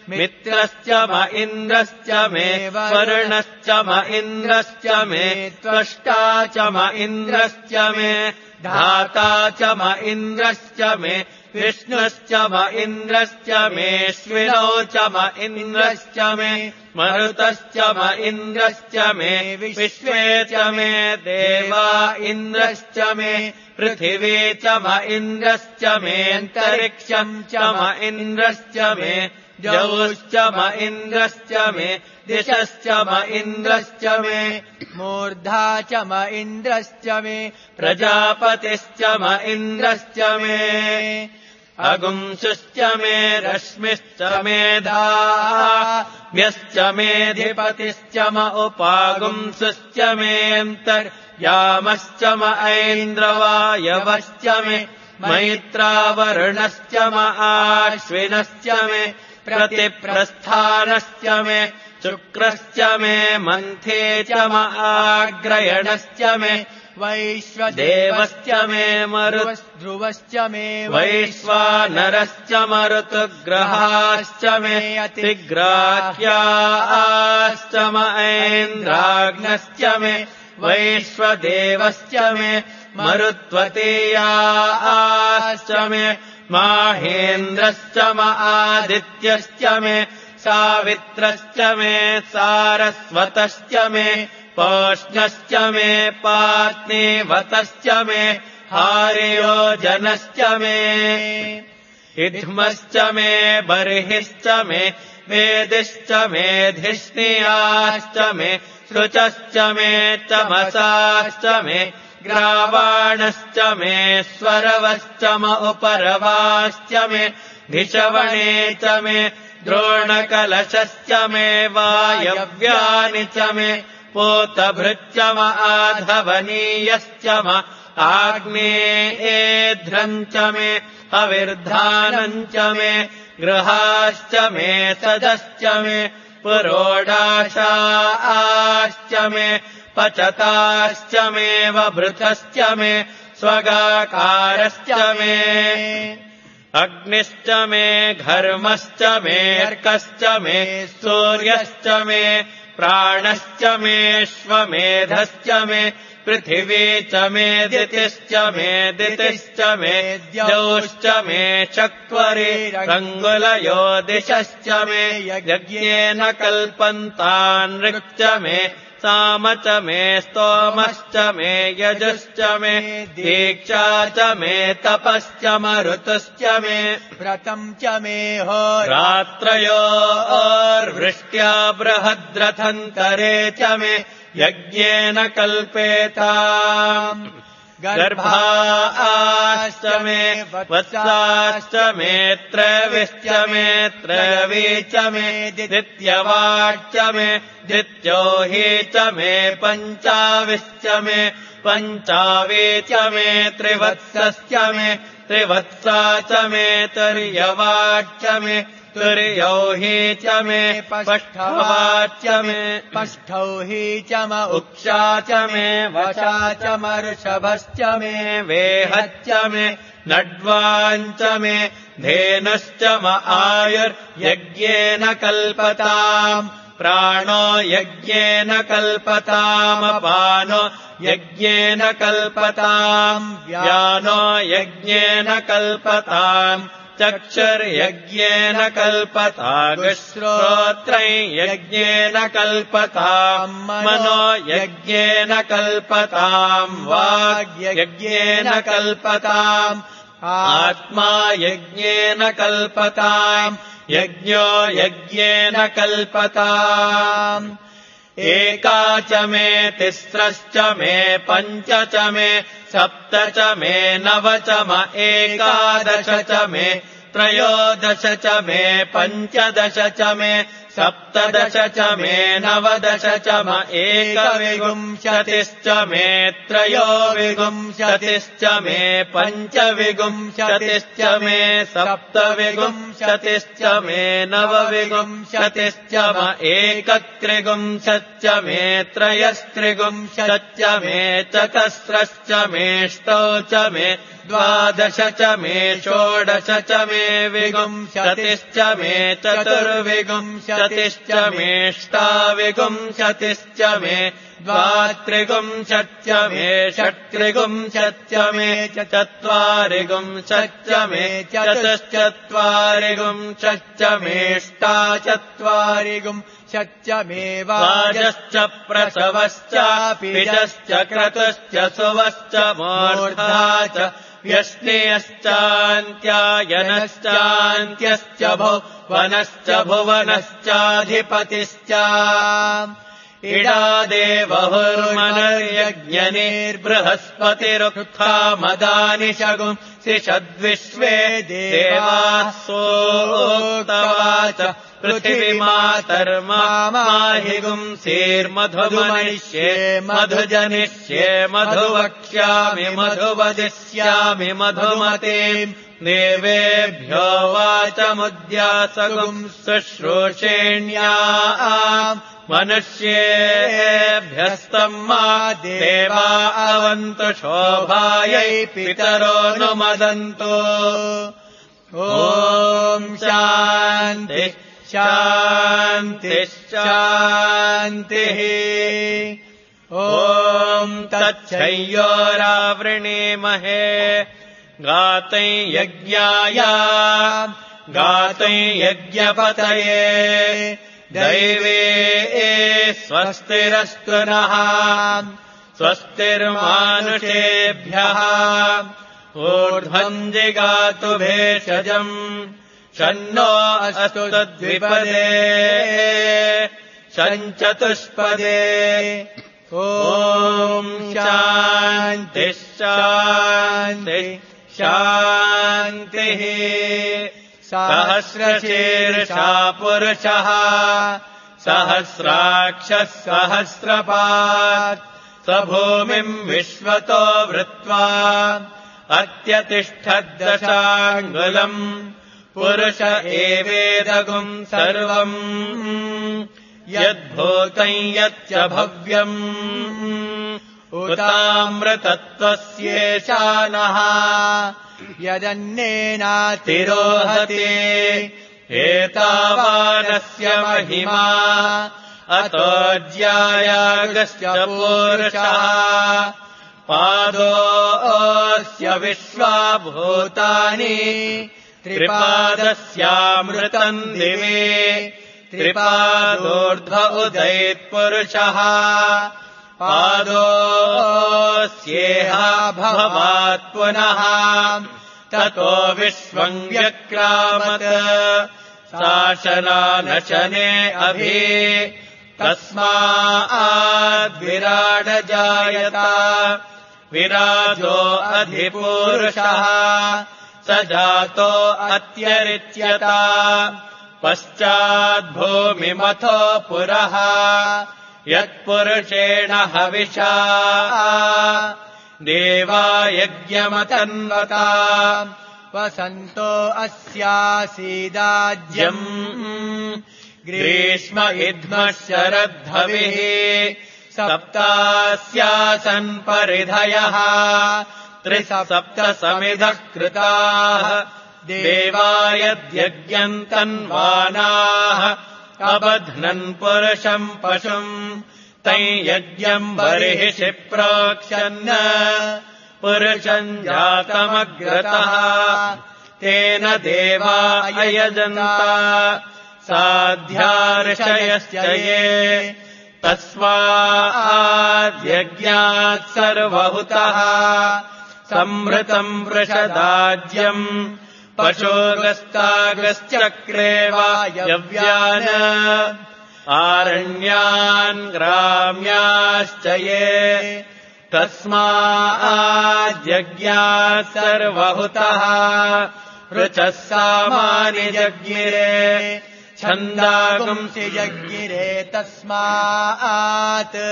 मित्रश्च म इन्द्रश्च मे वरुणश्च म इन्द्रश्च मे त्वष्टा च म इन्द्रश्च मे धाता च म इन्द्रश्च मे विष्णुश्च म इन्द्रश्च मेऽश्विनौ च म इन्द्रश्च मे मरुतश्च म इन्द्रश्च मे विश्वे च मे देवा इन्द्रश्च मे पृथिवी च म इन्द्रश्च मेऽन्तरिक्षम् च म इन्द्रश्च मे जौश्च म इन्द्रश्च मे दिशश्च म इन्द्रश्च मे मूर्धा च म इन्द्रश्च मे प्रजापतिश्च म इन्द्रश्च मे अगुंसुश्च मे रश्मिश्च मेधाव्यश्च मेऽधिपतिश्च म उपागुंसुश्च मेऽन्तर्यामश्च म ऐन्द्रवायवश्च मे मैत्रावरुणश्च म आश्विनश्च मे प्रतिप्रस्थानश्च मे शुक्रश्च मे मन्थे च म आग्रयणश्च मे वैश्वदेवश्च मे मरुद्ध्रुवश्च मे वैश्वानरश्च मरुतुग्रहाश्च मे अतिग्राह्याश्च म ऐन्द्राग्नश्च मे वैश्वदेवश्च मे मरुत्वतीयाश्च मे माहेन्द्रश्च म आदित्यश्च मे सावित्रश्च मे सारस्वतश्च मे पौष्णश्च मे पात्नीवतश्च मे हार्योजनश्च मे इध्मश्च मे बर्हिश्च मे वेदिश्च मे धिष्णियाश्च मे शुचश्च मे चमसाश्च मे ग्रावाणश्च मे स्वरवश्च म उपरवाश्च मे धिषवणे च मे द्रोणकलशश्च मे वायव्यानि च मे पोतभृच्च म आधवनीयश्च म आग्नेयेध्रम् च मे अविर्धानम् च मे गृहाश्च मे सदश्च मे पुरोडाशाश्च मे पचताश्च मे वभृतश्च मे स्वगाकारश्च मे अग्निश्च मे घर्मश्च मे अर्कश्च मे सूर्यश्च मे प्राणश्च मेऽश्वमेधश्च मे पृथिवी च मे दितिश्च मे दितिश्च मे द्यौश्च मे चक्वरी रङ्गुलयो दिशश्च मे यज्ञेन कल्पन्तान् ऋक्च मे साम च मे स्तोमश्च मे यजुश्च मे दीक्षा च मे तपश्च मरुतश्च मे व्रतम् च मे होरात्रयोर्वृष्ट्या बृहद्रथन्तरे च मे यज्ञेन कल्पेताम् गर्भाश्च मे वत्साश्च मे त्रयविश्च मे त्रयवी च मे दित्यवाच्च मे दित्योही च मे पञ्चाविश्च मे पञ्चावी च मे त्रिवत्सश्च मे त्रिवत्सा च मे तर्यवाच्च मे तुर्यौही च मे पष्ठवाच्च मे पष्ठौही च म उक्षा च मे वशा च मर्षभश्च मे वेहच्च मे नड्वाञ्च मे धेनुश्च म आयुर्यज्ञेन कल्पताम् प्राणो यज्ञेन कल्पतामपानो यज्ञेन कल्पताम् व्यानो यज्ञेन कल्पताम् चक्षुर्यज्ञेन कल्पताम् श्रोत्रम् यज्ञेन कल्पताम् मनो यज्ञेन कल्पताम् वाग्यज्ञेन कल्पताम् आत्मा यज्ञेन कल्पताम् यज्ञो यज्ञेन कल्पताम् एका च मे तिस्रश्च मे पञ्च च मे सप्त च मे नव च म एकादश च मे त्रयोदश च मे पञ्चदश च मे सप्तदश च मे नवदश च म एकविंशतिश्च मे त्रयोविंशतिश्च मे पञ्चविंशतिश्च मे सप्तविंशतिश्च मे नवविंशतिश्च म एकत्रिंशच्च मे त्रयस्त्रिंशच्च मे चतस्रश्च मेष्टौ च मे द्वादश च मे षोडश च मे विगुंशतिश्च मे चतुर्विगुंशतिश्च मेष्टाविगुंशतिश्च मे द्वात्रिगुंशत्य मे षट्त्रिगुंशत्य मे चत्वारिगुंशत्य मे चतुश्चत्वारिगुंशत्य मेष्टा चत्वारिगुंशत्य मे वाजश्च प्रसवश्च बीजश्च क्रतुश्च सुवश्च मूर्धा च व्यश्नेयश्चान्त्यायनश्चान्त्यश्च भुवनश्च भुवनश्चाधिपतिश्च इडादेवहुर्मनर्यज्ञनिर्बृहस्पतिरुक्था मदानि शगुंसि षद्विश्वे देवाः सोक्तवाच पृथिवीमातर्माहिगुंसीर्मधुमनिष्ये मधुजनिष्ये मधुवक्ष्यामि मधुवदिष्यामि मधुमते देवेभ्यो वाचमुद्यासगुंसुश्रूषेण्या मनुष्येभ्यस्तम् मा देवा अवन्तु शोभायै पितरो नुमदन्तु ॐ शान्ति शान्ति शान्तिः ॐ तच्छय्योरावृणीमहे गातै यज्ञाय गातै यज्ञपतये दैवे स्वस्तिरस्तु नः स्वस्तिर्मानुषेभ्यः ऊर्ध्वम् जिगातु भेषजम् शन्नो अस्तु तद्विपदे शञ्चतुष्पदे ॐ शान्तिः शान्तिः शान्तिः सहस्रशीर्षा पुरुषः सहस्राक्षः सहस्रपात् स भूमिम् विश्वतो वृत्वा अत्यतिष्ठद्दशाङ्गुलम् पुरुष एवेदगुम् सर्वम् यद्भूतम् यच्च भव्यम् उतामृतत्वस्येषानः यदन्नेनातिरोहते एतावानस्य महिमा अतोऽज्यायागश्च पूरुषः पादोऽस्य विश्वाभूतानि त्रिपादस्यामृतम् दिवे त्रिपादोर्ध्व उदयत्पुरुषः पादोऽस्येहा भवात् पुनः ततो विश्वम् व्यक्रामत् शासनानशने अभि तस्माद्विराडजायत विराजो अधिपूरुषः स जातो अत्यरिच्यत पश्चाद्भूमिमथो पुरः यत्पुरुषेण हविषा देवा यज्ञमतन्वता वसन्तो अस्यासीदाज्यम् ग्रीष्म इद्मः शरद्धविः सप्तास्यासन् परिधयः त्रिसप्त समिधः कृताः देवा यद्यज्ञम् तन्वानाः अबध्नन् पुरुषम् पशुम् तै यज्ञम् बर्हिषि प्रोक्षन् पुरुषम् जातमग्रतः तेन देवा अयजन्ता साध्यार्षयश्च ये तस्माद्यज्ञात् सर्वहुतः संहृतम् वृषदाज्यम् पशोगस्तागश्चक्रे वायव्यान् आरण्यान् ग्राम्याश्च ये तस्माद्यज्ञात् सर्वहुतः ऋचः सामानि जज्ञिरे छन्दागुंसि जज्ञिरे तस्मात्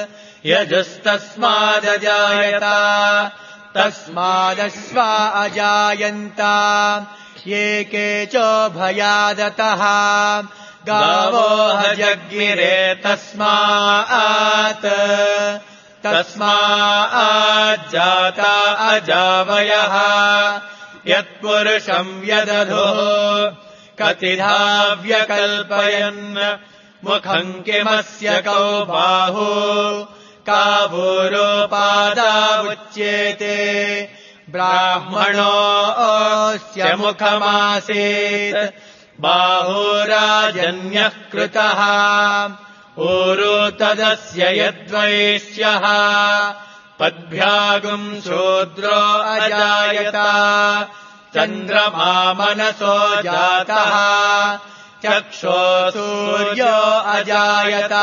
यजुस्तस्मादजायत तस्मादश्वा अजायन्त ये केचोभयादतः गावो जज्ञिरे तस्मात् तस्माज्जाता अजावयः यत्पुरुषम् व्यदधुः कतिधा व्यकल्पयन् मुखम् किमस्य कौ बाहु कावूरोपादावुच्येते ब्राह्मणोऽस्य मुखमासीत् बाहुराजन्यः कृतः ऊरो तदस्य यद्वैश्यः पद्भ्यागुम् शूद्रो अजायत चन्द्रमा मनसो जातः चक्षो सूर्यो अजायत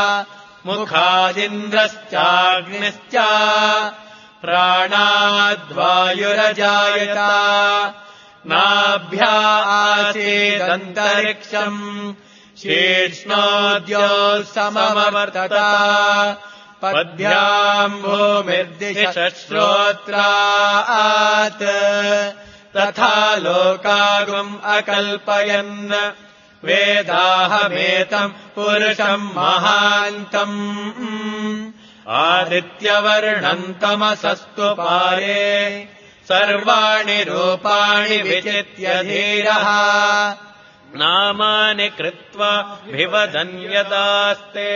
मुखादिन्द्रश्चाग्निश्च प्राणाद्वायुरजायत नाभ्या आसीदन्तरिक्षम् शीर्ष्णोद्योः समवर्तत पद्भ्याम् भूमिर्दिशश्रोत्रात् तथा लोकागुम् अकल्पयन् वेदाहमेतम् पुरुषम् महान्तम् आदित्यवर्णम् तमसस्तु पारे सर्वाणि रूपाणि विचित्य धीरः नामानि कृत्वा विवदन्यतास्ते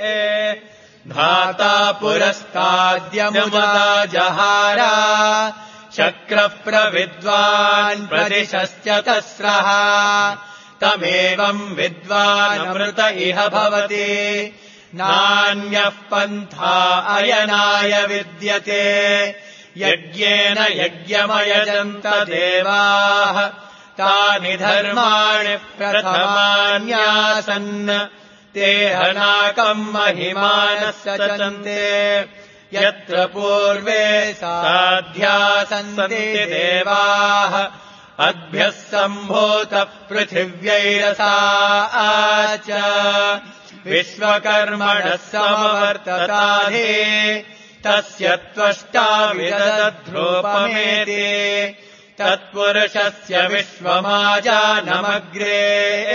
धाता पुरस्ताद्यमुदा जहारा शक्रः प्रविद्वान् प्रदिशश्च तस्रः तमेवम् विद्वानमृत इह भवति नान्यः पन्था अयनाय विद्यते यज्ञेन यज्ञमयजन्त देवाः तानि धर्माणि प्रथमान्यासन् ते हनाकम् महिमानः सचन्ते यत्र पूर्वे साध्यासन्ति देवाः अद्भ्यः सम्भूतः पृथिव्यैरसा च विश्वकर्मणः समवर्तताधे तस्य त्वष्टा विदधद्रूपमेति तत्पुरुषस्य विश्वमाजानमग्रे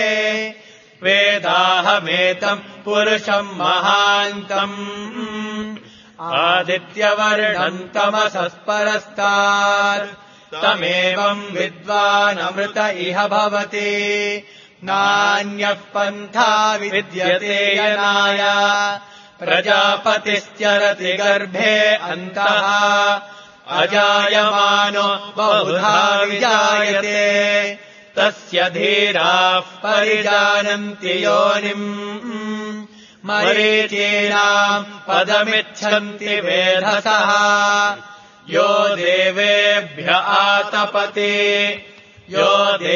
वेदाहमेतम् पुरुषम् महान्तम् आदित्यवर्णम् तमसः तमेवम् विद्वानमृत इह भवति नान्यः पन्था विद्यते यनाय प्रजापतिश्चरति गर्भे अन्तः अजायमानो बहुधा विजायते तस्य धीराः परिजानन्ति योनिम् मरीचीनाम् पदमिच्छन्ति वेधसः यो देवेभ्य आतपति यो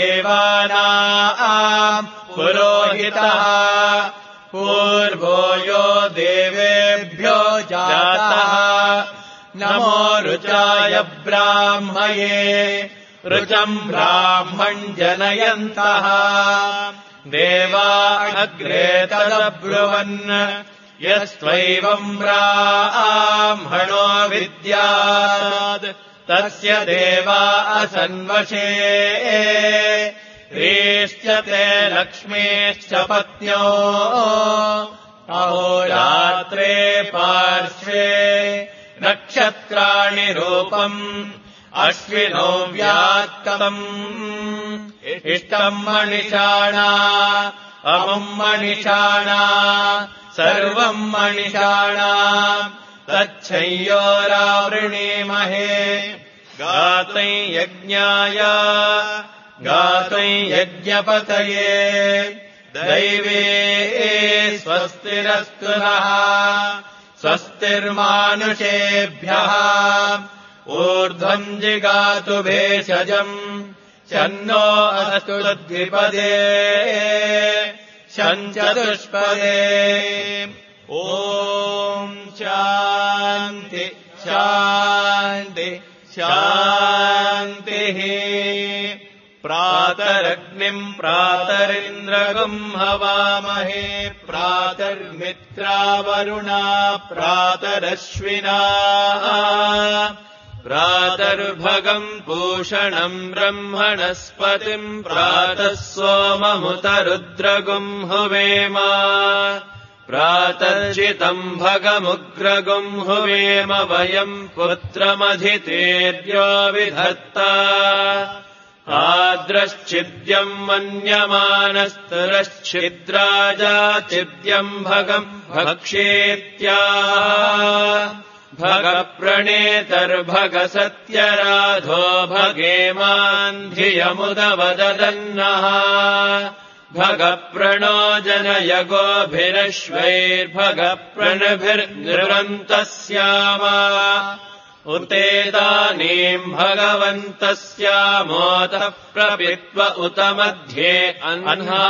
देवानाम् पुरोहितः पूर्वो यो देवेभ्यो जातः नमो ऋचाय ब्राह्मये ऋचम् ब्राह्मम् जनयन्तः देवा अग्रे तदब्रुवन् यस्त्वैवम् ब्राह्मणो विद्यात् तस्य देवा असन्वशे ह्रीश्च ते लक्ष्मीश्च पत्न्यो अहोरात्रे पार्श्वे नक्षत्राणि रूपम् अश्विनो व्यात्तम् इष्टम् मणिषाणा अमुम् मणिषाणा सर्वम् मणिषाणा तच्छय्योरावृणीमहे गातै यज्ञाय गातै यज्ञपतये दैवे स्वस्तिरस्तु नः स्वस्तिर्मानुषेभ्यः ऊर्ध्वम् जिगातु भेषजम् शन्नो अस्तु द्विपदे शञ्चतुष्पदे ॐ शान्ति शान्ति शान्तिः प्रातरग्निम् प्रातरिन्द्रगम् हवामहे प्रातर्मित्रावरुणा प्रातरश्विना प्रातर्भगम् पूषणम् ब्रह्मणस्पतिम् प्रातः सोममुत रुद्रगुम् हुवेम प्रातर्जितम् भगमुग्रगुम् हुवेम वयम् पुत्रमधितेर्यो विधत्ता आद्रश्चिद्यम् मन्यमानस्तरश्चिद्राजाचिद्यम् भगम् भक्ष्येत्या भगप्रणेतर्भगसत्यराधो भगेमान्धियमुदवदन्नः भगप्रणो जनयगोभिरश्वैर्भगप्रणभिर्निर्वन्तस्याम उतेदानीम् भगवन्तस्यामोतः प्रपित्व उत मध्ये अह्ना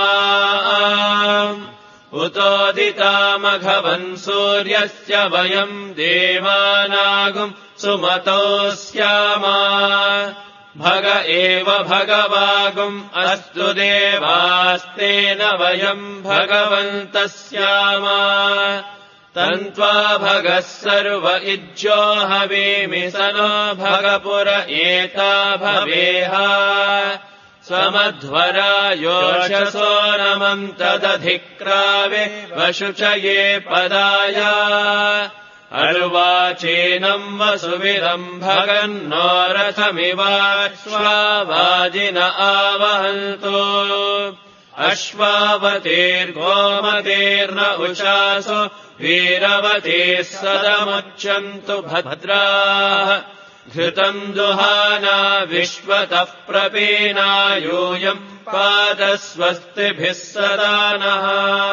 उतोदितामघवन् सूर्यस्य वयम् देवानागुम् सुमतो स्याम भग एव भगवागुम् अस्तु देवास्तेन वयम् भगवन्तः स्याम तन्त्वा भगः सर्व इज्यो हवीमि स नो भगपुर एता भवेह स्वमध्वरा योषसो नमम् तदधिक्रावे वशुचये पदाय अर्वाचीनम् वसुविदम् भगन्नो रथमिवाश्वावाजिन आवहन्तु अश्वावतीर्गोमतीर्न उषासो वीरवतीः सदमुच्यन्तु भद्राः घृतम् दुहाना विश्वतः प्रपीना यूयम् पादस्वस्तिभिः सदा नः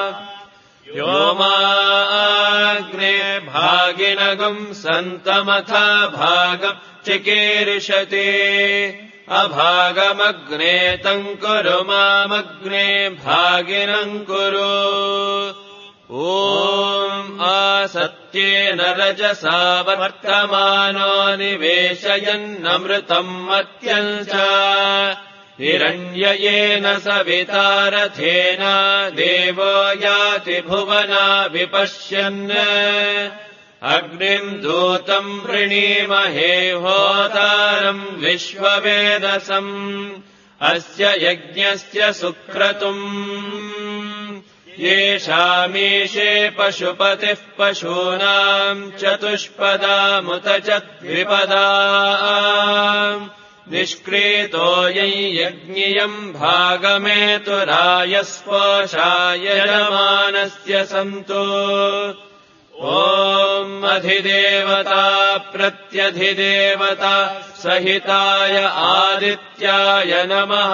व्योमाग्ने भागिनगुम् सन्तमथा भागम् चिकीर्षति अभागमग्ने तम् कुरु मामग्ने भागिनम् कुरु ॐ आसत्येन रजसा वर्तमानो निवेशयन्नमृतम् मत्यम् च हिरण्ययेन सवितारथेन देवो याति भुवना विपश्यन् अग्निम् दूतम् वृणीमहे होतारम् विश्ववेदसम् अस्य यज्ञस्य सुक्रतुम् येषामीशे पशुपतिः पशूनाम् चतुष्पदामुत च द्विपदा निष्क्रीतो यज्ञियम् भागमेतुरायस्पोषाय यजमानस्य सन्तु ॐ अधिदेवता प्रत्यधिदेवता सहिताय आदित्याय नमः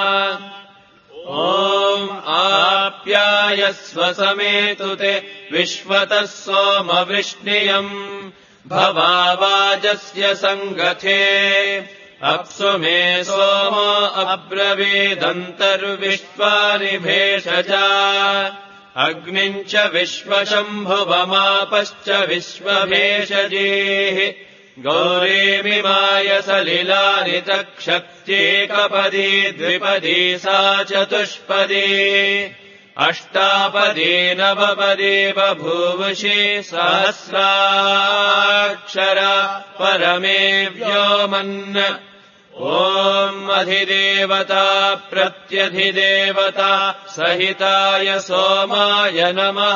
ॐ आप्यायस्व समेतु ते विश्वतः सोमवृष्णियम् भवावाजस्य सङ्गथे अप्सु मे सोमो अब्रवीदन्तर्विश्वानि भेषजा अग्निम् च विश्वशम्भुवमापश्च विश्वभेषजीः गौरीमिमाय सलिलानि तक्षक्त्येकपदी द्विपदी सा चतुष्पदी अष्टापदी नवपदी बभूवुषि सहस्राक्षरा परमे व्योमन् ॐ अधिदेवता प्रत्यधिदेवता सहिताय सोमाय नमः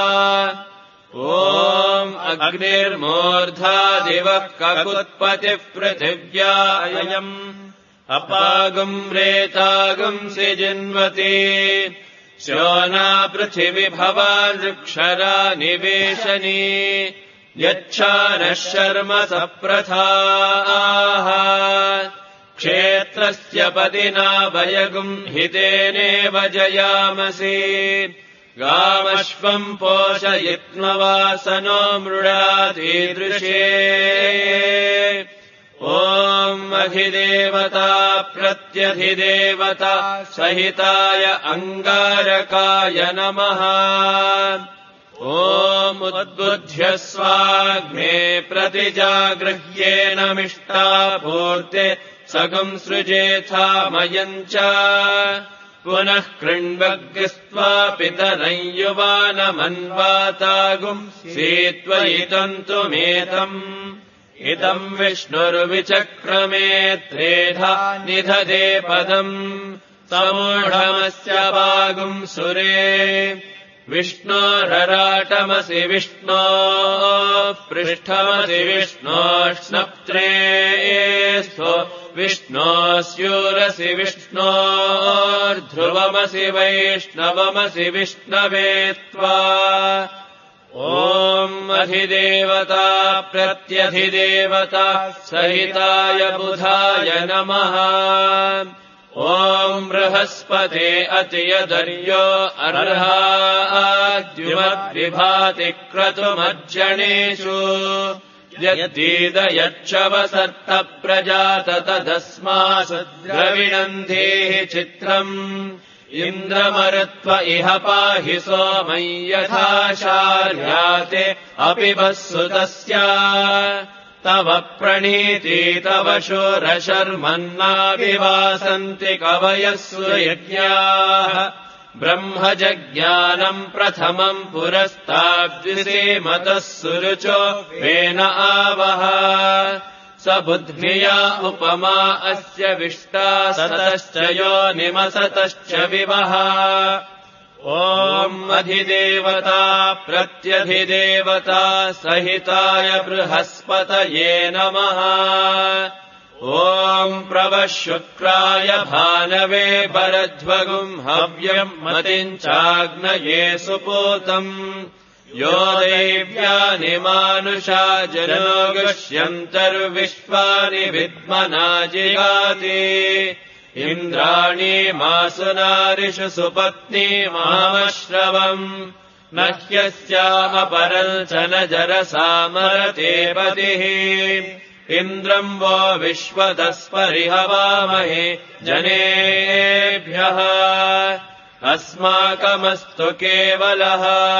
ॐ अग्निर्मूर्धा दिवः ककुत्पतिः पृथिव्यायम् अपागुम् रेतागुम् सिजिन्वती शोना पृथिवी भवानृक्षरा निवेशनी यच्छानः शर्म सप्रथाः क्षेत्रस्य पदिना वयगुम् हितेनेव जयामसि गामश्वम् पोषयित्मवासनो मृडादीदृशे ॐ अधिदेवता प्रत्यधिदेवता सहिताय अङ्गारकाय नमः ॐ उद्बुध्यस्वाग्ने प्रतिजागृह्येनमिष्टापूर्ते सगम् सृजेथामयम् च पुनः कृण्वग्स्त्वा पितरम् युवानमन्वातागुम् सीत्वयितन्तुमेतम् इदम् विष्णुर्विचक्रमे त्रेधा निधदे पदम् समूढमस्य वागुम् सुरे विष्णोरराटमसि विष्णो पृष्ठमसि विष्णोष्णप्त्रेस्थो विष्णोस्यूरसि विष्णोर्ध्रुवमसि वैष्णवमसि विष्णवे त्वा ॐ अधिदेवता प्रत्यधिदेवता सहिताय बुधाय नमः ॐ बृहस्पते अतियदर्यो अर्हाद्युमद्विभाति क्रतुमज्जनेषु यद्दीदयच्छवसर्त प्रजात तदस्मासु द्रविणन्धेः चित्रम् इन्द्रमरुत्व इह पाहि सोमं यथा शार्याते अपि वत्सुतस्य तव प्रणीति तव शूरशर्मन्नाभिवासन्ति कवयः सुरयज्ञाः ब्रह्मजज्ञानम् प्रथमम् पुरस्ताद्विसेमतः सुरुचो वेन आवह स बुद्ध्या उपमा अस्य विष्टा सतश्च योनिमसतश्च विवह ॐ अधिदेवता प्रत्यधिदेवता सहिताय बृहस्पतये नमः ॐ प्रवः शुक्राय भानवे भरध्वगुम् हव्यम् मतिम् चाग्नये सुपूतम् यो देव्यानि मानुषा जनो गृह्यन्तर्विश्वानि विद्मना जिगाति इन्द्राणि मासुनारिषु सुपत्नी मामश्रवम् न ह्यस्यामपरम् च न जरसामरते पतिः इन्द्रम् वो विश्वदस्परिहवामहे जनेभ्यः अस्माकमस्तु केवलः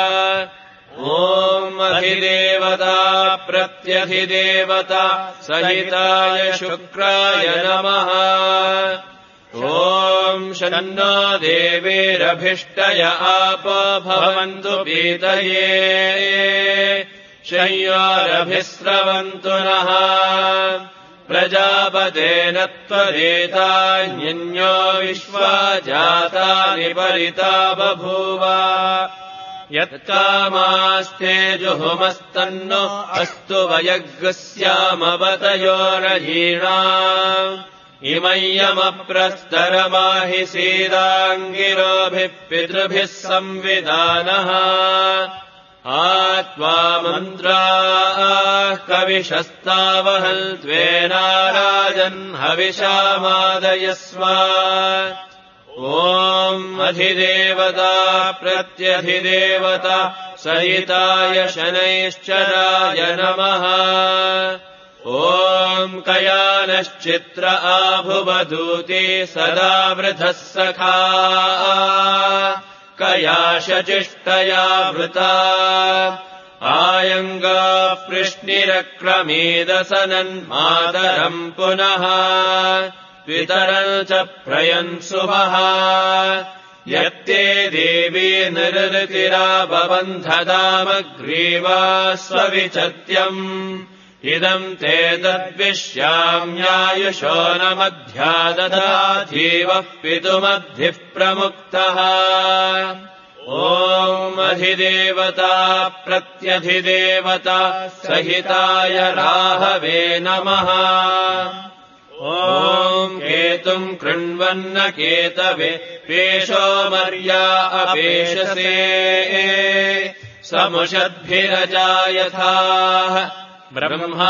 ॐ अधिदेवता प्रत्यधिदेवता सहिताय शुक्राय नमः ॐ शन्नो देवीरभिष्टय आपो भवन्तु पीतये शय्यारभिस्रवन्तु नः प्रजापतेन त्वरेतान्यन्यो विश्वा जातानि परिता बभूव यत्कामास्ते जुहुमस्तन्नो अस्तु वयग्स्यामवतयोरयीणा इमय्यमप्रस्तरमाहि सीदाङ्गिरोभिः पितृभिः संविदानः आत्वा मन्द्राः कविशस्तावहन् त्वेनाराजन् हविषामादयस्व ॐ अधिदेवता प्रत्यधिदेवता सहिताय शनैश्चराय नमः ॐ कयानश्चित्र आभुवदूति सदा वृथः सखा कयाशचिष्टया वृता आयङ्गाः पृश्निरक्रमीदसनन्मातरम् पुनः पितरम् च प्रयन्सुवः यत्ते देवी निर्ऋतिराबबन्धदामग्रीवा स्वविचत्यम् इदम् ते तद्विश्याम्यायुषो न मध्या ददाधीवः पितुमद्भिः प्रमुक्तः ॐ अधिदेवता प्रत्यधिदेवता सहिताय राहवे नमः ॐ केतुम् कृण्वन्न केतवे पेशो मर्या अपेशसे समुषद्भिरजायथाः ब्रह्मा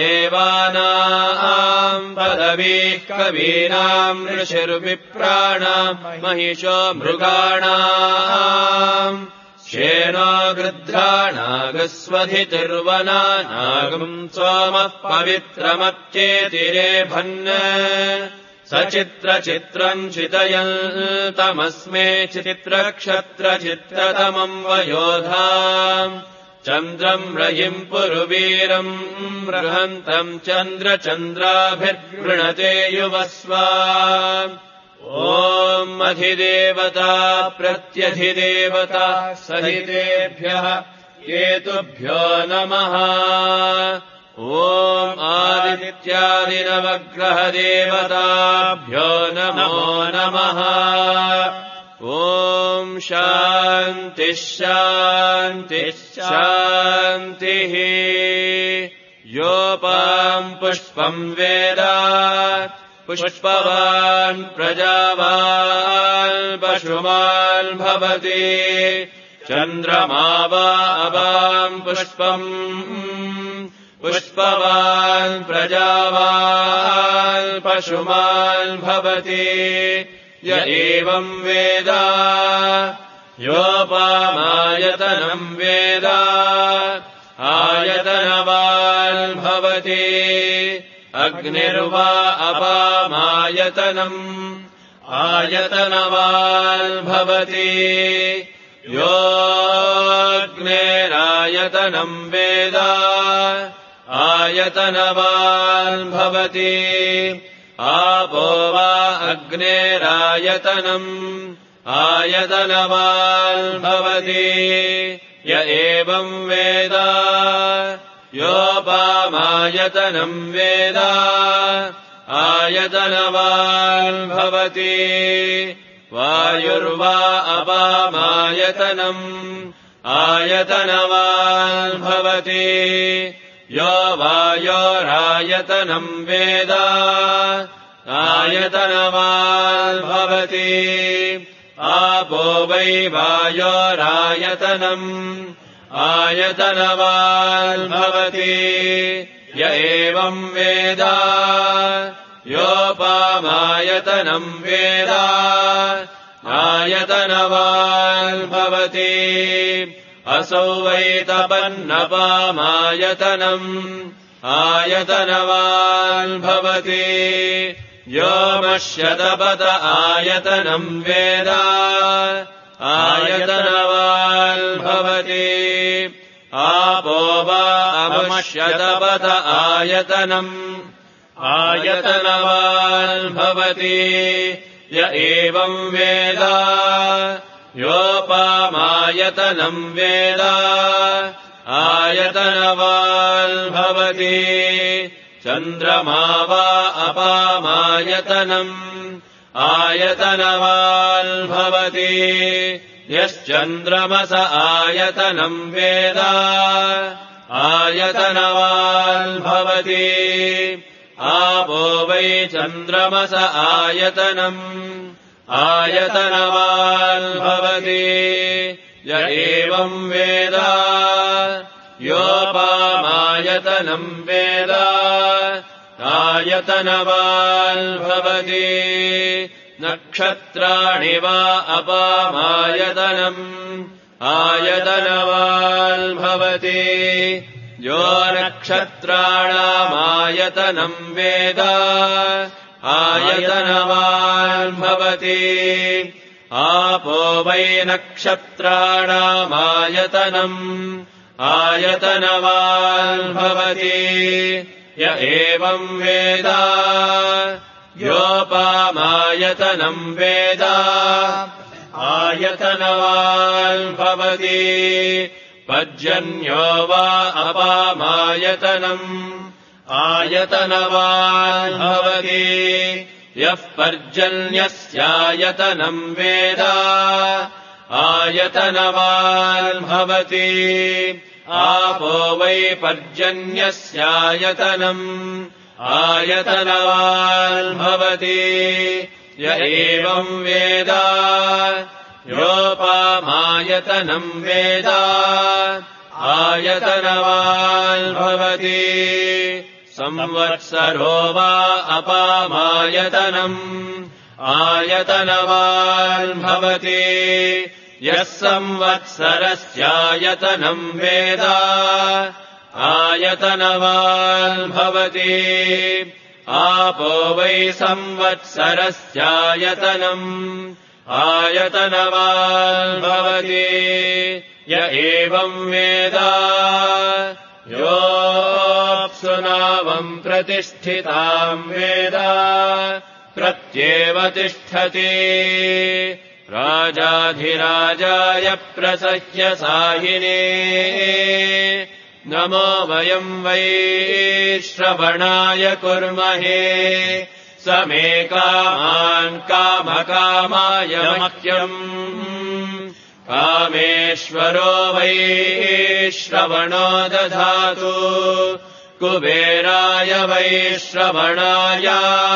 देवानाम् पदवीः कवीनाम् ऋषिर्विप्राणाम् महिषो मृगाणाम् शेनो गृध्राणागस्वधितिर्वना नागम् सोमः पवित्रमत्येतिरेभन् सचित्रचित्रम् चितयन्तमस्मे चित्रक्षत्रचित्रतमम् वयोधा चन्द्रम् रयिम् पुरुवीरम् बृहन्तम् चन्द्रचन्द्राभिर्गृणते युवस्वा ॐ अधिदेवता प्रत्यधिदेवता सहितेभ्यः केतुभ्यो नमः ॐ आदित्यादिनवग्रहदेवताभ्यो नमो नमः ॐ ॐ शान्तिः शान्तिः शान्तिः योपाम् पुष्पम् वेद पुष्पवान् प्रजावान् पशुमान् भवति चन्द्रमा वा अवाम् पुष्पम् पुष्पवान् प्रजावान् पशुमान् भवति य एवम् वेद योपामायतनम् वेद आयतनवान् भवति अग्निर्वा अपामायतनम् आयतनवान् भवति योऽग्नेरायतनम् वेद आयतनवान् भवति आपो वा अग्नेरायतनम् आयतनवान् भवति य एवम् वेद योपामायतनम् वेद आयतनवान् भवति वायुर्वा अपामायतनम् आयतनवान् भवति यो वायोरायतनम् वेद आयतनवान् भवति आपो वै वायोरायतनम् आयतनवान् भवति य एवम् वेद योपामायतनम् वेद आयतनवान् भवति असौ वै तपन्नपामायतनम् आयतनवान् भवति यो मश्यतपत आयतनम् वेद आयतनवान् भवति आपो वा अमश्यतपत आयतनम् आयतनवान् भवति य एवम् वेद योपामायतनम् वेद आयतनवान् भवति चन्द्रमा वा अपामायतनम् आयतनवान् भवति यश्चन्द्रमस आयतनम् वेद आयतनवान् भवति आपो वै चन्द्रमस आयतनम् आयतनवान् भवति य एवम् वेद योपामायतनम् वेद आयतनवान् भवति नक्षत्राणि वा अपामायतनम् आयतनवान् भवति यो नक्षत्राणामायतनम् वेद आयतनवान् भवति आपो वै नक्षत्राणामायतनम् आयतनवान् भवति य एवम् वेद योपामायतनम् वेद आयतनवान् भवति पर्जन्यो वा अपामायतनम् आयतनवान् भवति यः पर्जन्यस्यायतनम् वेद आयतनवान् भवति आपो वै पर्जन्यस्यायतनम् आयतनवान् भवति य एवम् वेद योपामायतनम् वेद आयतनवान् भवति संवत्सरो वा अपामायतनम् आयतनवान् भवति यः संवत्सरस्यायतनम् वेद आयतनवान् भवति आपो वै संवत्सरस्यायतनम् आयतनवान् भवति य एवम् वेद योऽप्सुनावम् प्रतिष्ठिताम् वेद प्रत्येव तिष्ठति राजाधिराजाय प्रसह्य साहिने नमो वयम् वै श्रवणाय कुर्महे स मे कामान् कामकामाय मह्यम् कामेश्वरो वै श्रवणो दधातु कुबेराय वै श्रवणाय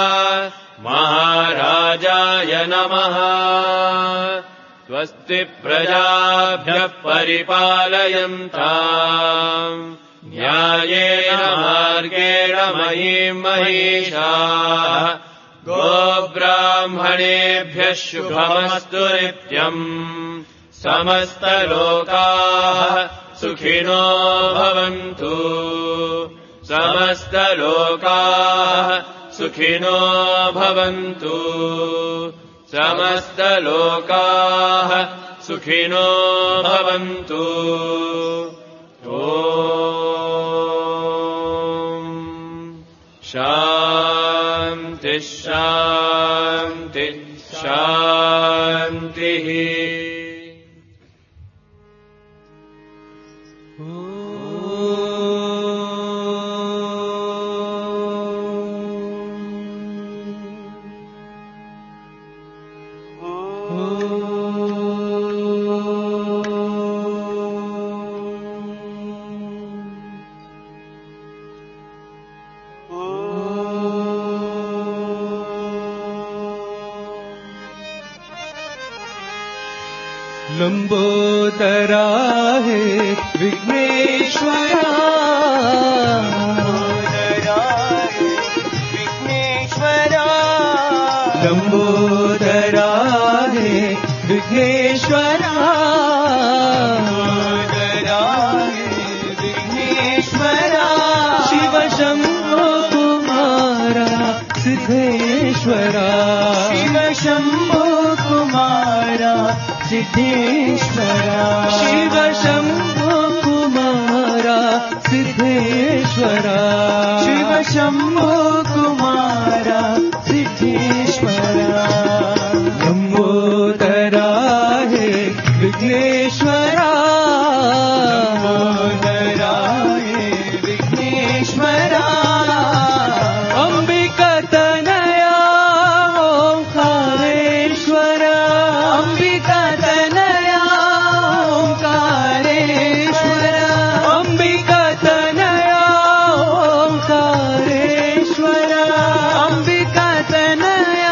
महाराजाय नमः स्वस्ति प्रजाभ्यः परिपालयन्ताम् न्यायेन मार्गेण महीम् महिषाः गोब्राह्मणेभ्यः शुभमस्तु नित्यम् समस्तलोकाः सुखिनो भवन्तु समस्तलोकाः सुखिनो भवन्तु समस्तलोकाः सुखिनो भवन्तु ॐ शान्ति शान्ति शान्तिः लंबोदरा है विघ्नेश्वरा लंबोदरा है विघ्नेश्वरा विघ्नेश्वरा शिव शंभो कुमारा सिद्धेश्वरा शिव शंभो कुमारा सिद्धेश्वरा शिव शंभो कुमारा सिद्धेश्वरा शिव शंभो कुमारा सिद्धेश्वरा लंबोदरा है विघ्नेश्वरा लंबोदरा है विघ्नेश्वरा अंबिका तनया ओंकारेश्वरा अंबिका तनया ओंकारेश्वरा अंबिका तनया ओंकारेश्वरा अंबिका तनया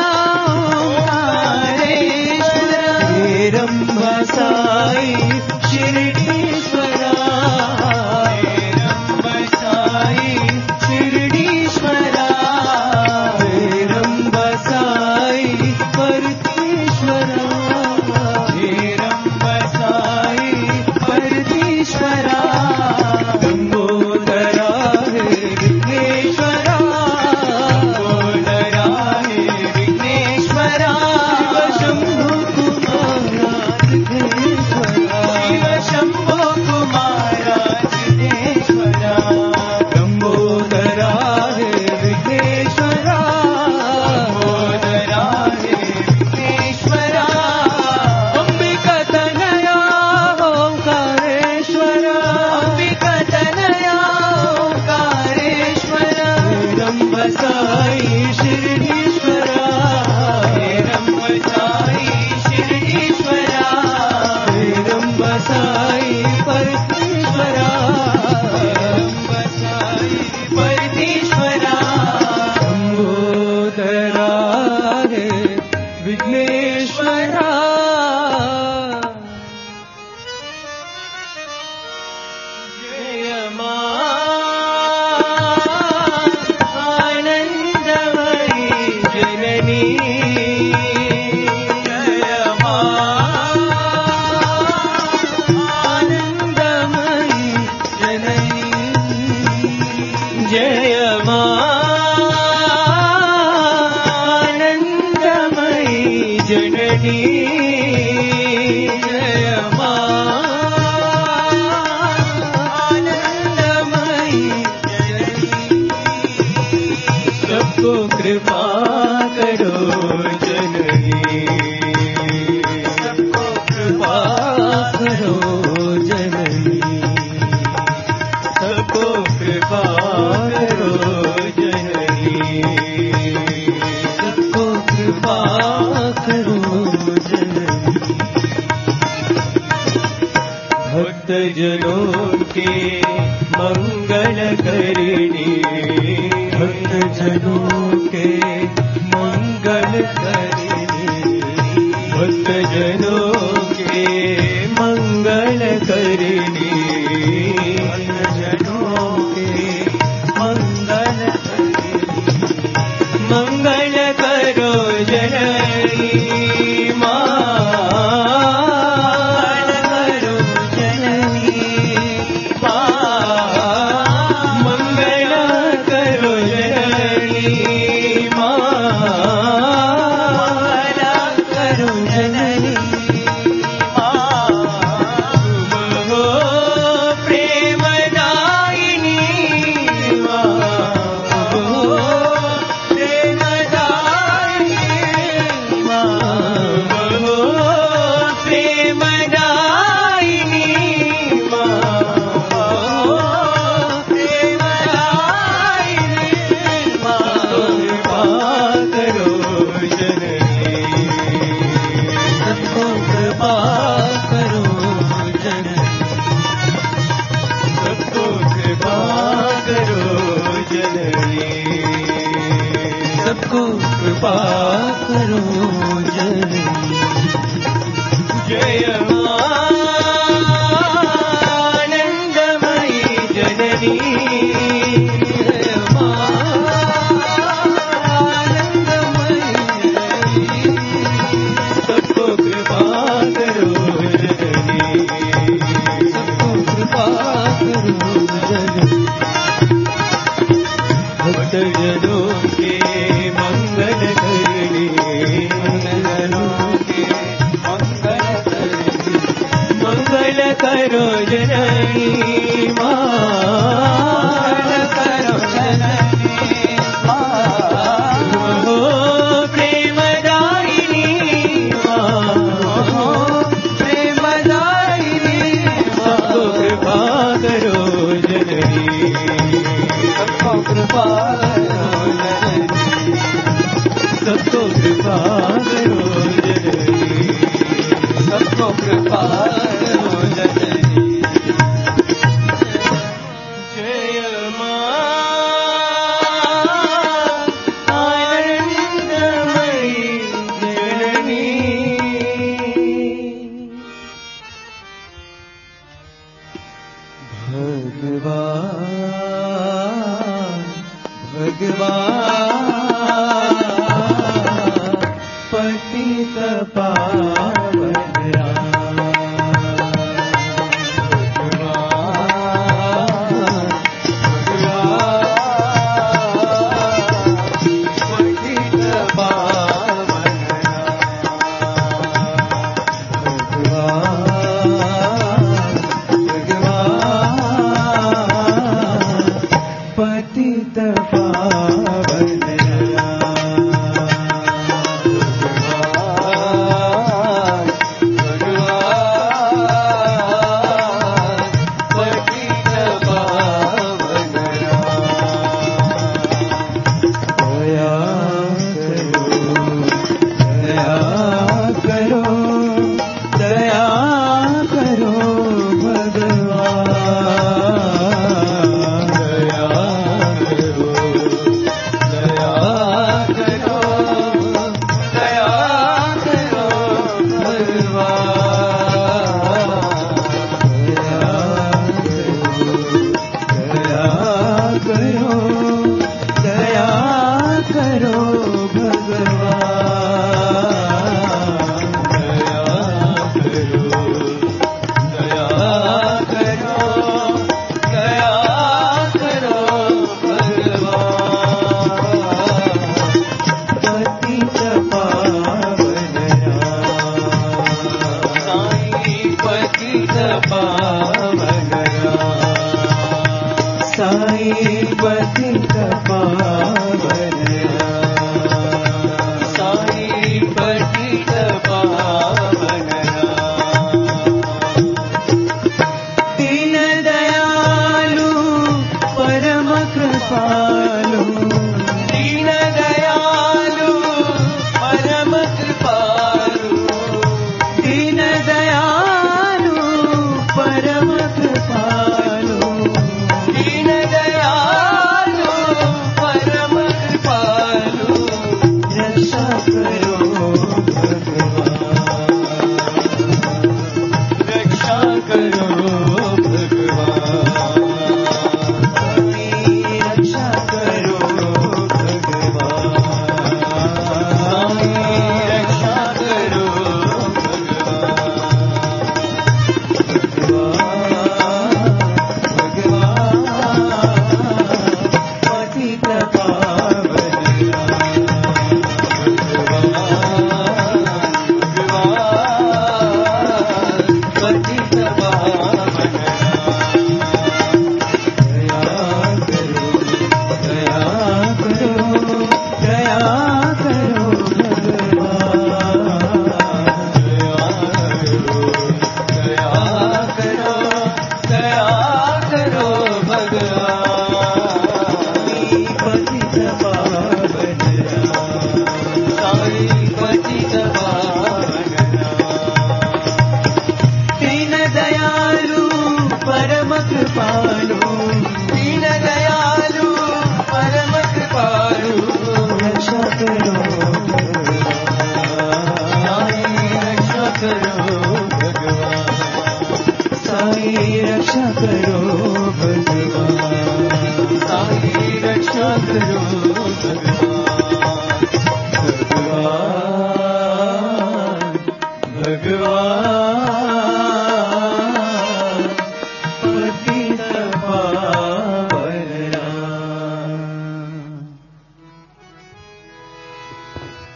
ओंकारेश्वरा हे रंभा साई शिरडीश्वरा हे रंभा साई शिरडीश्वरा हे रंभा साई परतेश्वरा हे रंभा साई परतेश्वरा लंबोदरा है विघ्नेश्वरा लंबोदरा है विघ्नेश्वरा शिव शंभो कुमारा सिद्धेश्वरा लंबोदरा है विघ्नेश्वरा लंबोदरा है विघ्नेश्वरा अंबिका तनया ओंकारेश्वरा अंबिका तनया ओंकारेश्वरा रंभ साई शिरडीश्वरा हे रंभ साई शिरडीश्वरा हे रंभ साई परतेश्वरा रंभ साई परतेश्वरा लंबोदरा है विघ्नेश्वरा जय मां आनंदमयी जननी जय मां आनंदमयी जननी जय मां आनंदमयी जननी जय मां आनंदमयी जननी सबको कृपा करो जननी सबको कृपा करो जननी सबको कृपा करो जननी जनों के मंगल करनी भक्त जनों के मंगल करनी भक्त जनों के मंगल करनी भक्त जनों के मंगल करनी मंगल करो जननी कृपा करो जननी जय आनंदमयी जननी जय आनंदमयी जननी सबको कृपा करो जननी सबको कृपा करो जननी भक्त जनों के मंगल करनी मंगलों के मंगल करनी मंगल करो जननी मंगल करो जननी हो प्रेमदायिनी हो प्रेमदायिनी सबको कृपा करो जननी सबको कृपा सबको कृपा करो जननी सबको कृपा करो जननी जय मां आनंदमयी जननी भगवान भगवान पतित पावन राम भगवान भगवान पतित पावन राम भगवान भगवान पतित पावन राम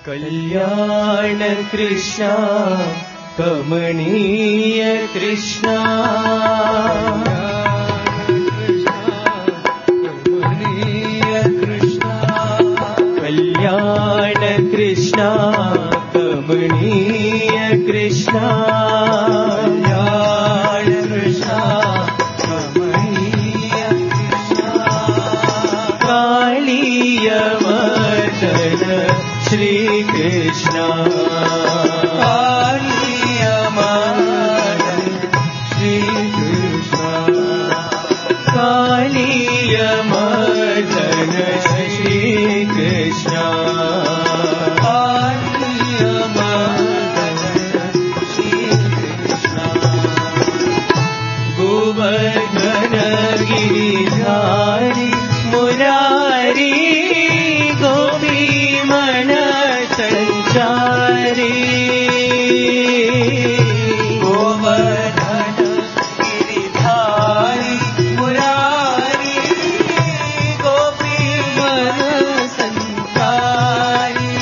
कल्याण कृष्णा कमनीय कृष्णा कल्याण कृष्णा कमनीय कृष्णा कल्याण कृष्णा कमनीय कृष्णा कालीय मर्दन श्री कृष्णा कालीय मर्दन श्री कृष्णा कालीय मर्दन श्री कृष्णा कालीय मर्दन श्री कृष्णा गोवर्धन गिरिधारी मुरारी गोपी मन संचारी गोवर्धन गिरिधारी मुरारी गोपी मन संचारी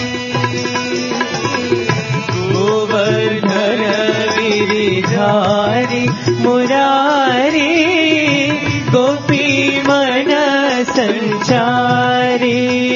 गोवर्धन गिरिधारी मुरारी गोपी मन संचारी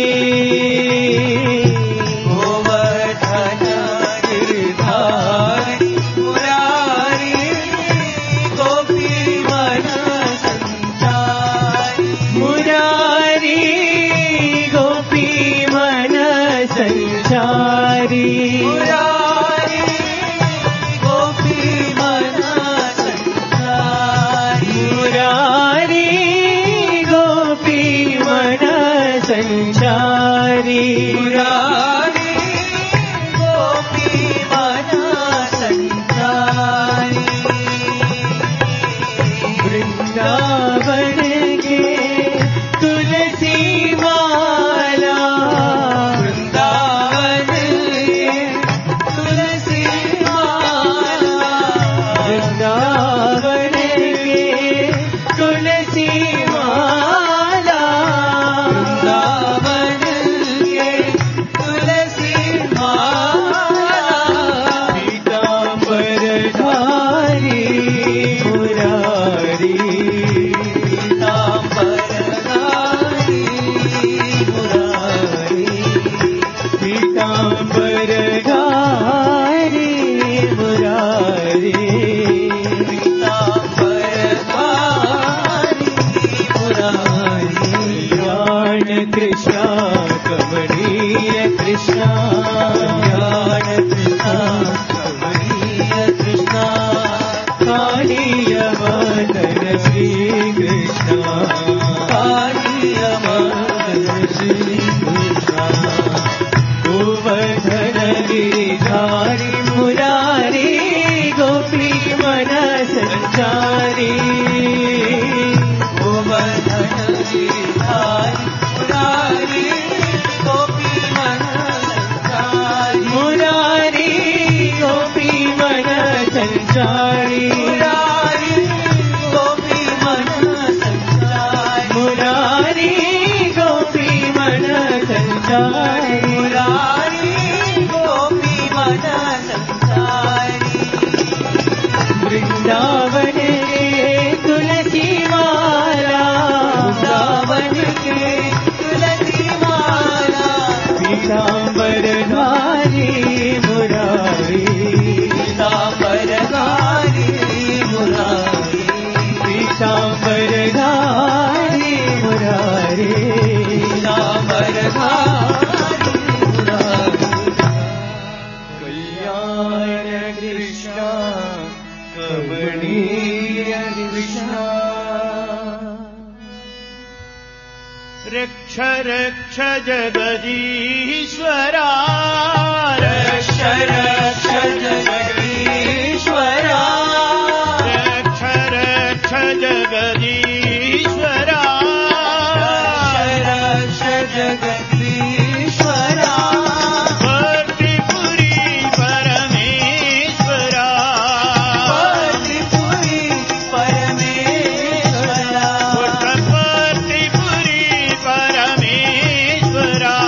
रक्ष रक्ष जगदीश्वरा रक्ष रक्ष जगदीश्वरा रक्ष रक्ष जगदीश्वरा रक्ष जगदीश्वरा भक्तिपुरी परमेश्वरा भक्तिपुरी परमेश्वरा भक्तिपुरी परमेश्वरा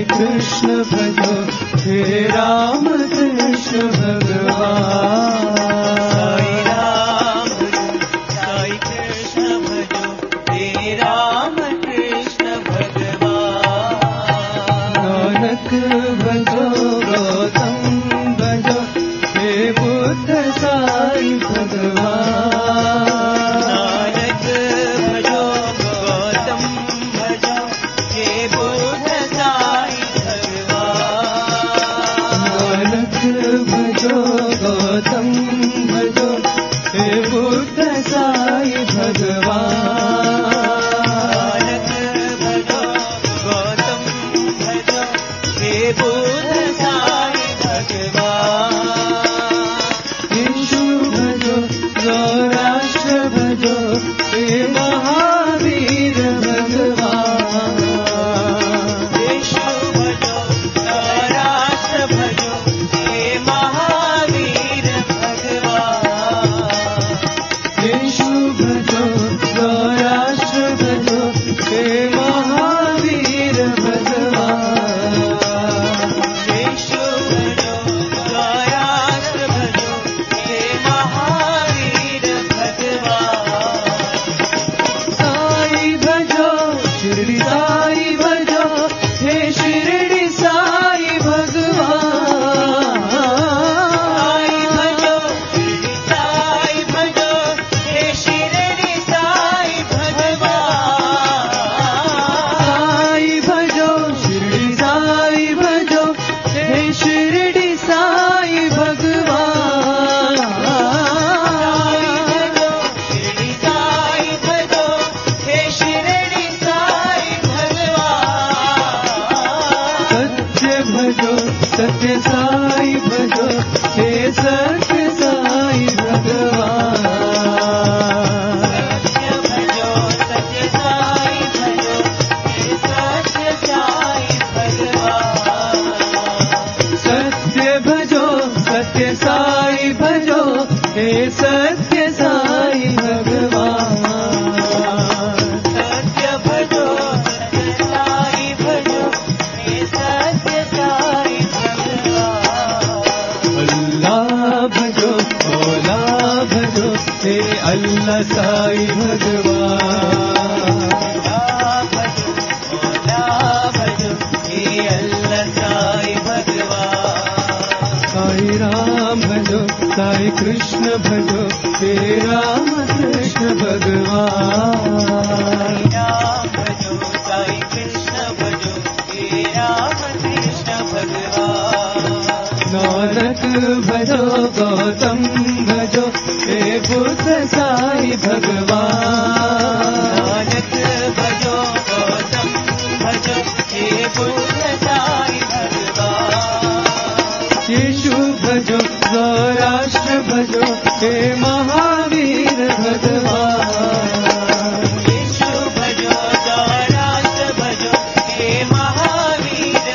कृष्ण भजो हे राम कृष्ण भगवान साई राम साई कृष्ण भजो हे राम कृष्ण भगवान नानक भजो गौतम भजो हे बुद्ध साई भगवान नानक भजो गौतम भजो हे बुद्ध साई भगवान नानक भजो गौतम भजो हे बुद्ध साई भगवान नानक भजो गौतम भजो हे बुद्ध साई भगवान यीशु भजो गौराष्ट्र भजो हे महावीर भगवान यीशु भजो गौराष्ट्र भजो हे महावीर भगवान यीशु भजो गौराष्ट्र भजो हे महावीर भगवान यीशु भजो गौराष्ट्र भजो हे महावीर भगवान साई भजो शिरडी साई भजो हे शिरडी साई भगवान साई भजो शिरडी साई भजो हे शिरडी साई भगवान साई भजो शिरडी साई भजो हे शिरडी साई भगवान शिरडी साई भजो हे शिरडी साई भगवान सत्य भजो सत्य साई भजो हे सत्य साई भगवान सत्य भजो सत्य साई भजो हे सत्य साई भगवान सत्य भजो सत्य साई भजो हे सत्य साई भगवान सत्य भजो सत्य साई भजो हे सत्य साई भगवान अल्लाह भजो भोला भजो हे अल्लाह साई भगवान अल्लाह भजो भोला भजो हे अल्लाह साई भगवान साई राम भजो साई कृष्ण भजो हे राम कृष्ण भगवान राम भजो साई कृष्ण भजो हे राम कृष्ण भगवान नानक भजो गौतम भजो हे बुद्ध साई भगवान नानक भजो गौतम भजो हे बुद्ध साई भगवान यीशु भजो गौराष्ट्र भजो हे महावीर भगवान यीशु भजो गौराष्ट्र भजो हे महावीर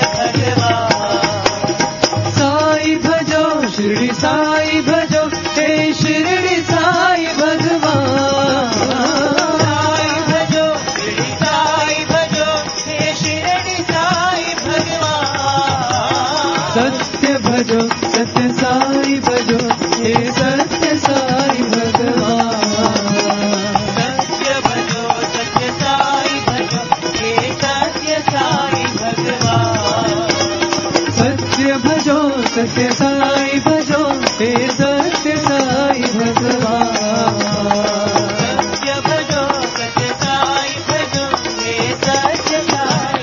भगवान साई भजो शिरडी साई भजो हे शिरडी साई भगवान साई भजो शिरडी साई भजो हे शिरडी साई भगवान सत्य भजो सत्य साई भजो हे सत्य साई भगवान सत्य भजो सत्य साई भजो हे सत्य साई भगवान सत्य भजो सत्य साई भजो हे सत्य साई भगवान सत्य भजो सत्य साई भजो हे सत्य साई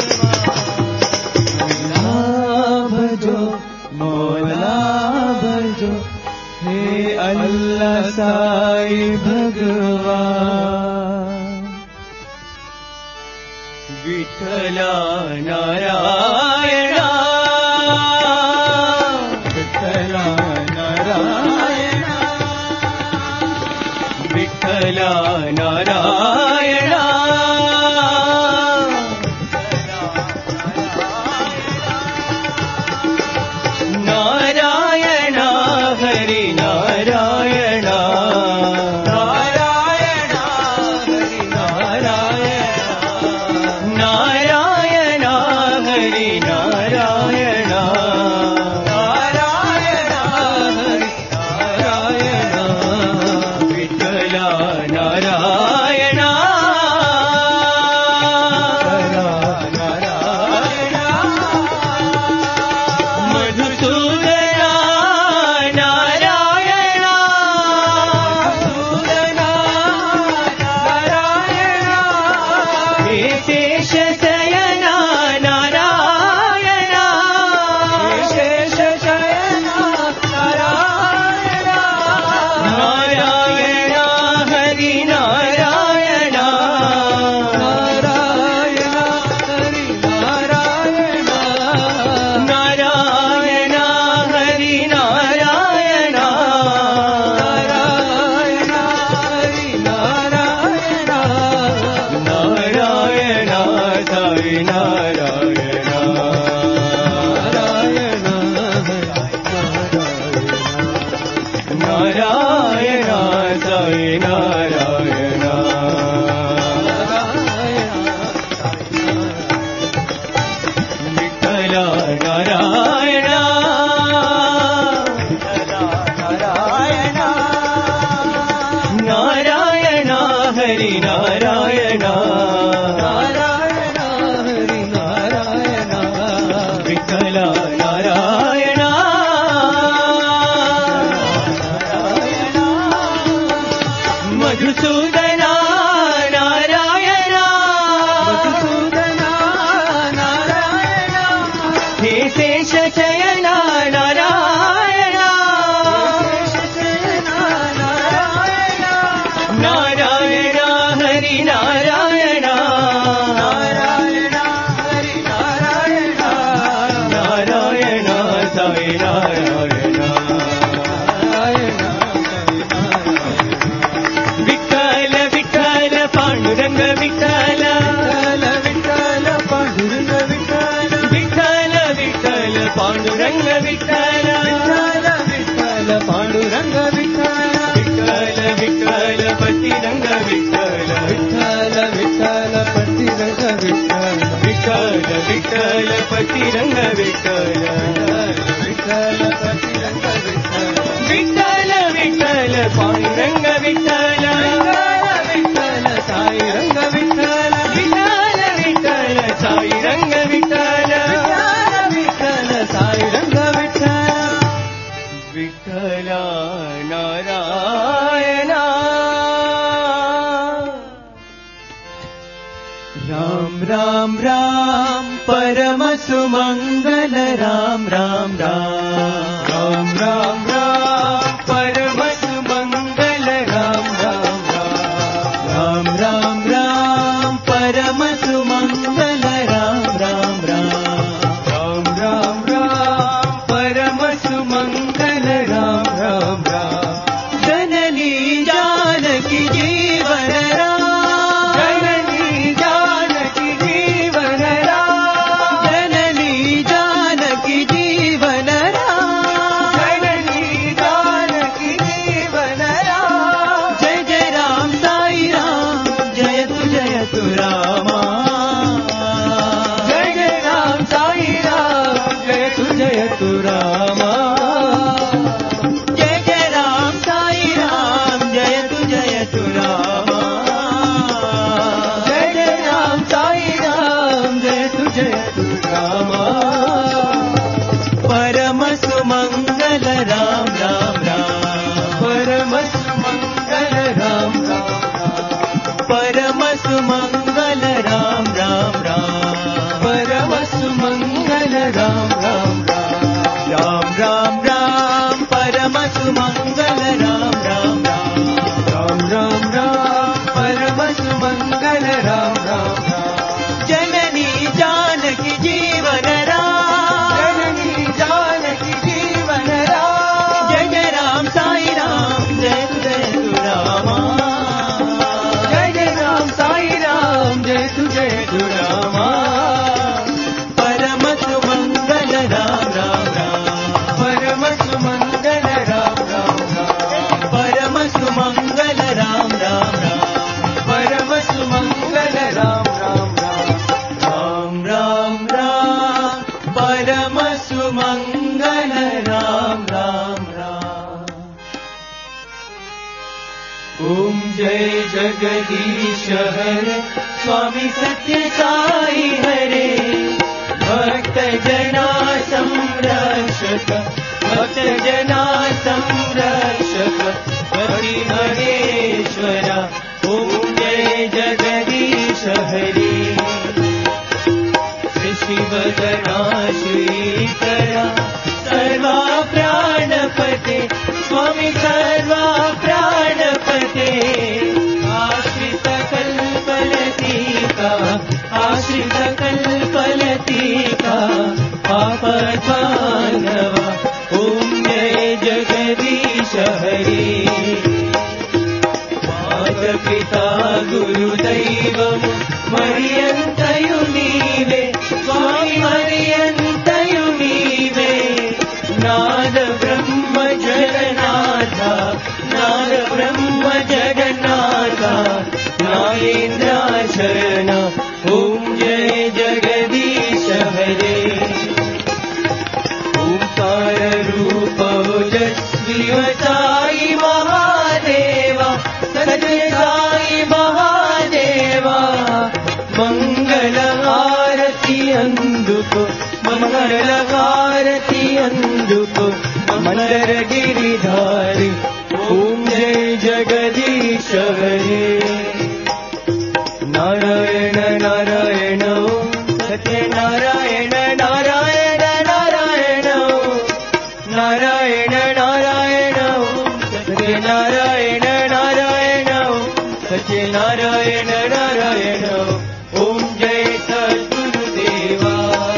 भगवान भजो मौला भजो हे अल्लाह साई भगवान विठ्ठला नारायणा विठ्ठला नारायणा विठ्ठला नारायणा नारायण हरि नारायण नारायण हरि नारायण नारायण हरि హరి నారాయణ నారాయణ హరి నారాయణ విఠల నారాయణ మధుసూదన నారాయణ మధుసూదన నారాయణ హే శేష శయన నారాయణ శేషశయన నారాయణ నారాయణ హరి నారాయణ నారాయణ హరి నారాయణ నారాయణ సాయి నారాయణ నారాయణ విఠల విఠల పాండురంగ విఠల విఠల విఠల పాండురంగ విఠల విఠల విఠల పాండురంగ విఠల విఠల విఠల పాండురంగ విఠల విఠల విఠల పతిరంగ విఠల విఠల విఠల పతిరంగ విఠల విఠల విఠల పతిరంగ విఠల విఠల పతిరంగ విఠల విఠల విఠల పాండురంగ విఠల విఠల సాయి రంగ విఠల విఠల విఠల సాయి రంగ విఠల విఠల సాయి రంగ విఠల విఠల నారాయణ రాम राम राम परम सुमंगल राम राम राम राम राम राम परम सुमंगल राम राम राम राम राम राम परम सुमंगल राम राम राम राम राम राम परम सुमंगल राम राम राम जननी जानकी जीवन राम जननी जानकी जीवन राम जननी जानकी जीवन राम जननी जानकी जीवन राम जय जय राम साई राम जय तु जय तु रामा जय जय राम साई राम जय तु जय तु रामा जय जय राम साई राम जय तु जय तु रामा जय जय राम साई राम जय तु जय तु रामा परम सुमंगल राम राम राम परम सुमंगल राम राम राम परम सुमंगल राम राम राम परम सुमंगल राम राम राम राम राम राम परम सुमंगल राम राम राम राम राम राम परम सुमंगल राम राम राम जननी जानकी जीवन राम जननी जानकी जीवन राम जय जय राम साई राम जय तु जय तु रामा जय जय राम साई राम जय तु जय तु रामा परम सुमंगल राम राम राम परम सुमंगल राम राम राम परम सुमंगल राम राम राम परम सुमंगल राम राम राम राम राम राम परम सुमंगल राम राम राम ओम जय जगदीश हरे स्वामी सत्य साई हरे भक्त जना संरक्षक भक्त जना संरक्षक हरि हरेश्वर ओम जय जगदीश हरे शिवगणा श्रीकरा सर्वा प्राणपते स्वामी सर्वा प्राणपते आश्रित कल्पलतिका आश्रित कल्पलतिका पापबान्धवा ॐ जय जगदीश हरे मातपिता गुरुदैवम् मरियन्तयु नीवे स्वामी मरियन्तयु नीवे नाद ब्रह्म जगन्नाथ नाद ब्रह्म जगन्नाथ नागेन्द्र शरण ॐ जय जगदीश हरे ओंकार रूप ओजस्वी साई महादेवा सत्य साई महा మంగళ హారతి అందుకో మందర గిరిధారి ఓం జై జగదీశ హరే నారాయణ నారాయణ సత్యనారాయణ నారాయణ నారాయణ నారాయణ నారాయణ సత్యనారాయణ నారాయణ సత్యనారాయణ నారాయణ ఓం జయ సద్గురుదేవా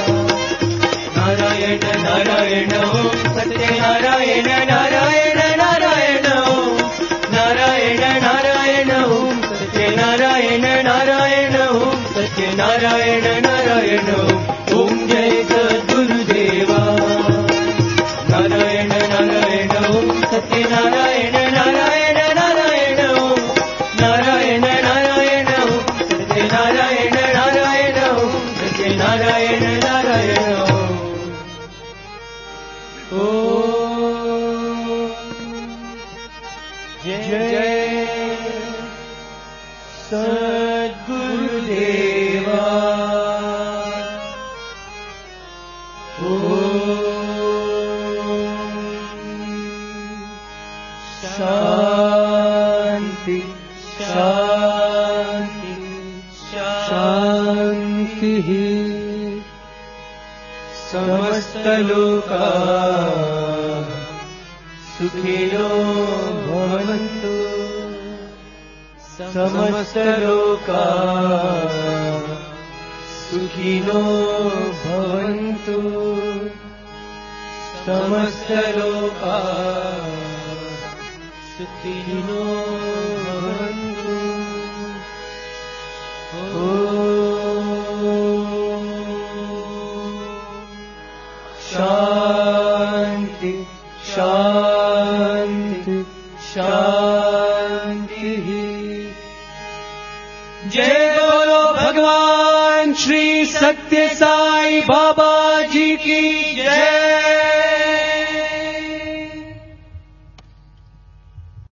నారాయణ నారాయణ సత్యనారాయణ నారాయణ నారాయణ నారాయణ నారాయణ సత్యనారాయణ నారాయణ సత్యనారాయణ నారాయణ ఓం జయ సద్గురుదేవా నారాయణ నారాయణ సత్యనారాయణ నారాయణ నారాయణ నారాయణ నారాయణ సత్యనారాయణ నారాయణ సత్యనారాయణ నారాయణ ఓ జయ సద్గురుదేవా శాంతి శాంతి శాంతి సమస్తలోకా సుఖినో భవంతు సమస్తలోకా సుఖినో భవంతు సమస్తలోకా సుఖినో భవంతు శాంతి శాంతి शांति जय बोलो भगवान श्री सत्य साई बाबा जी की जय।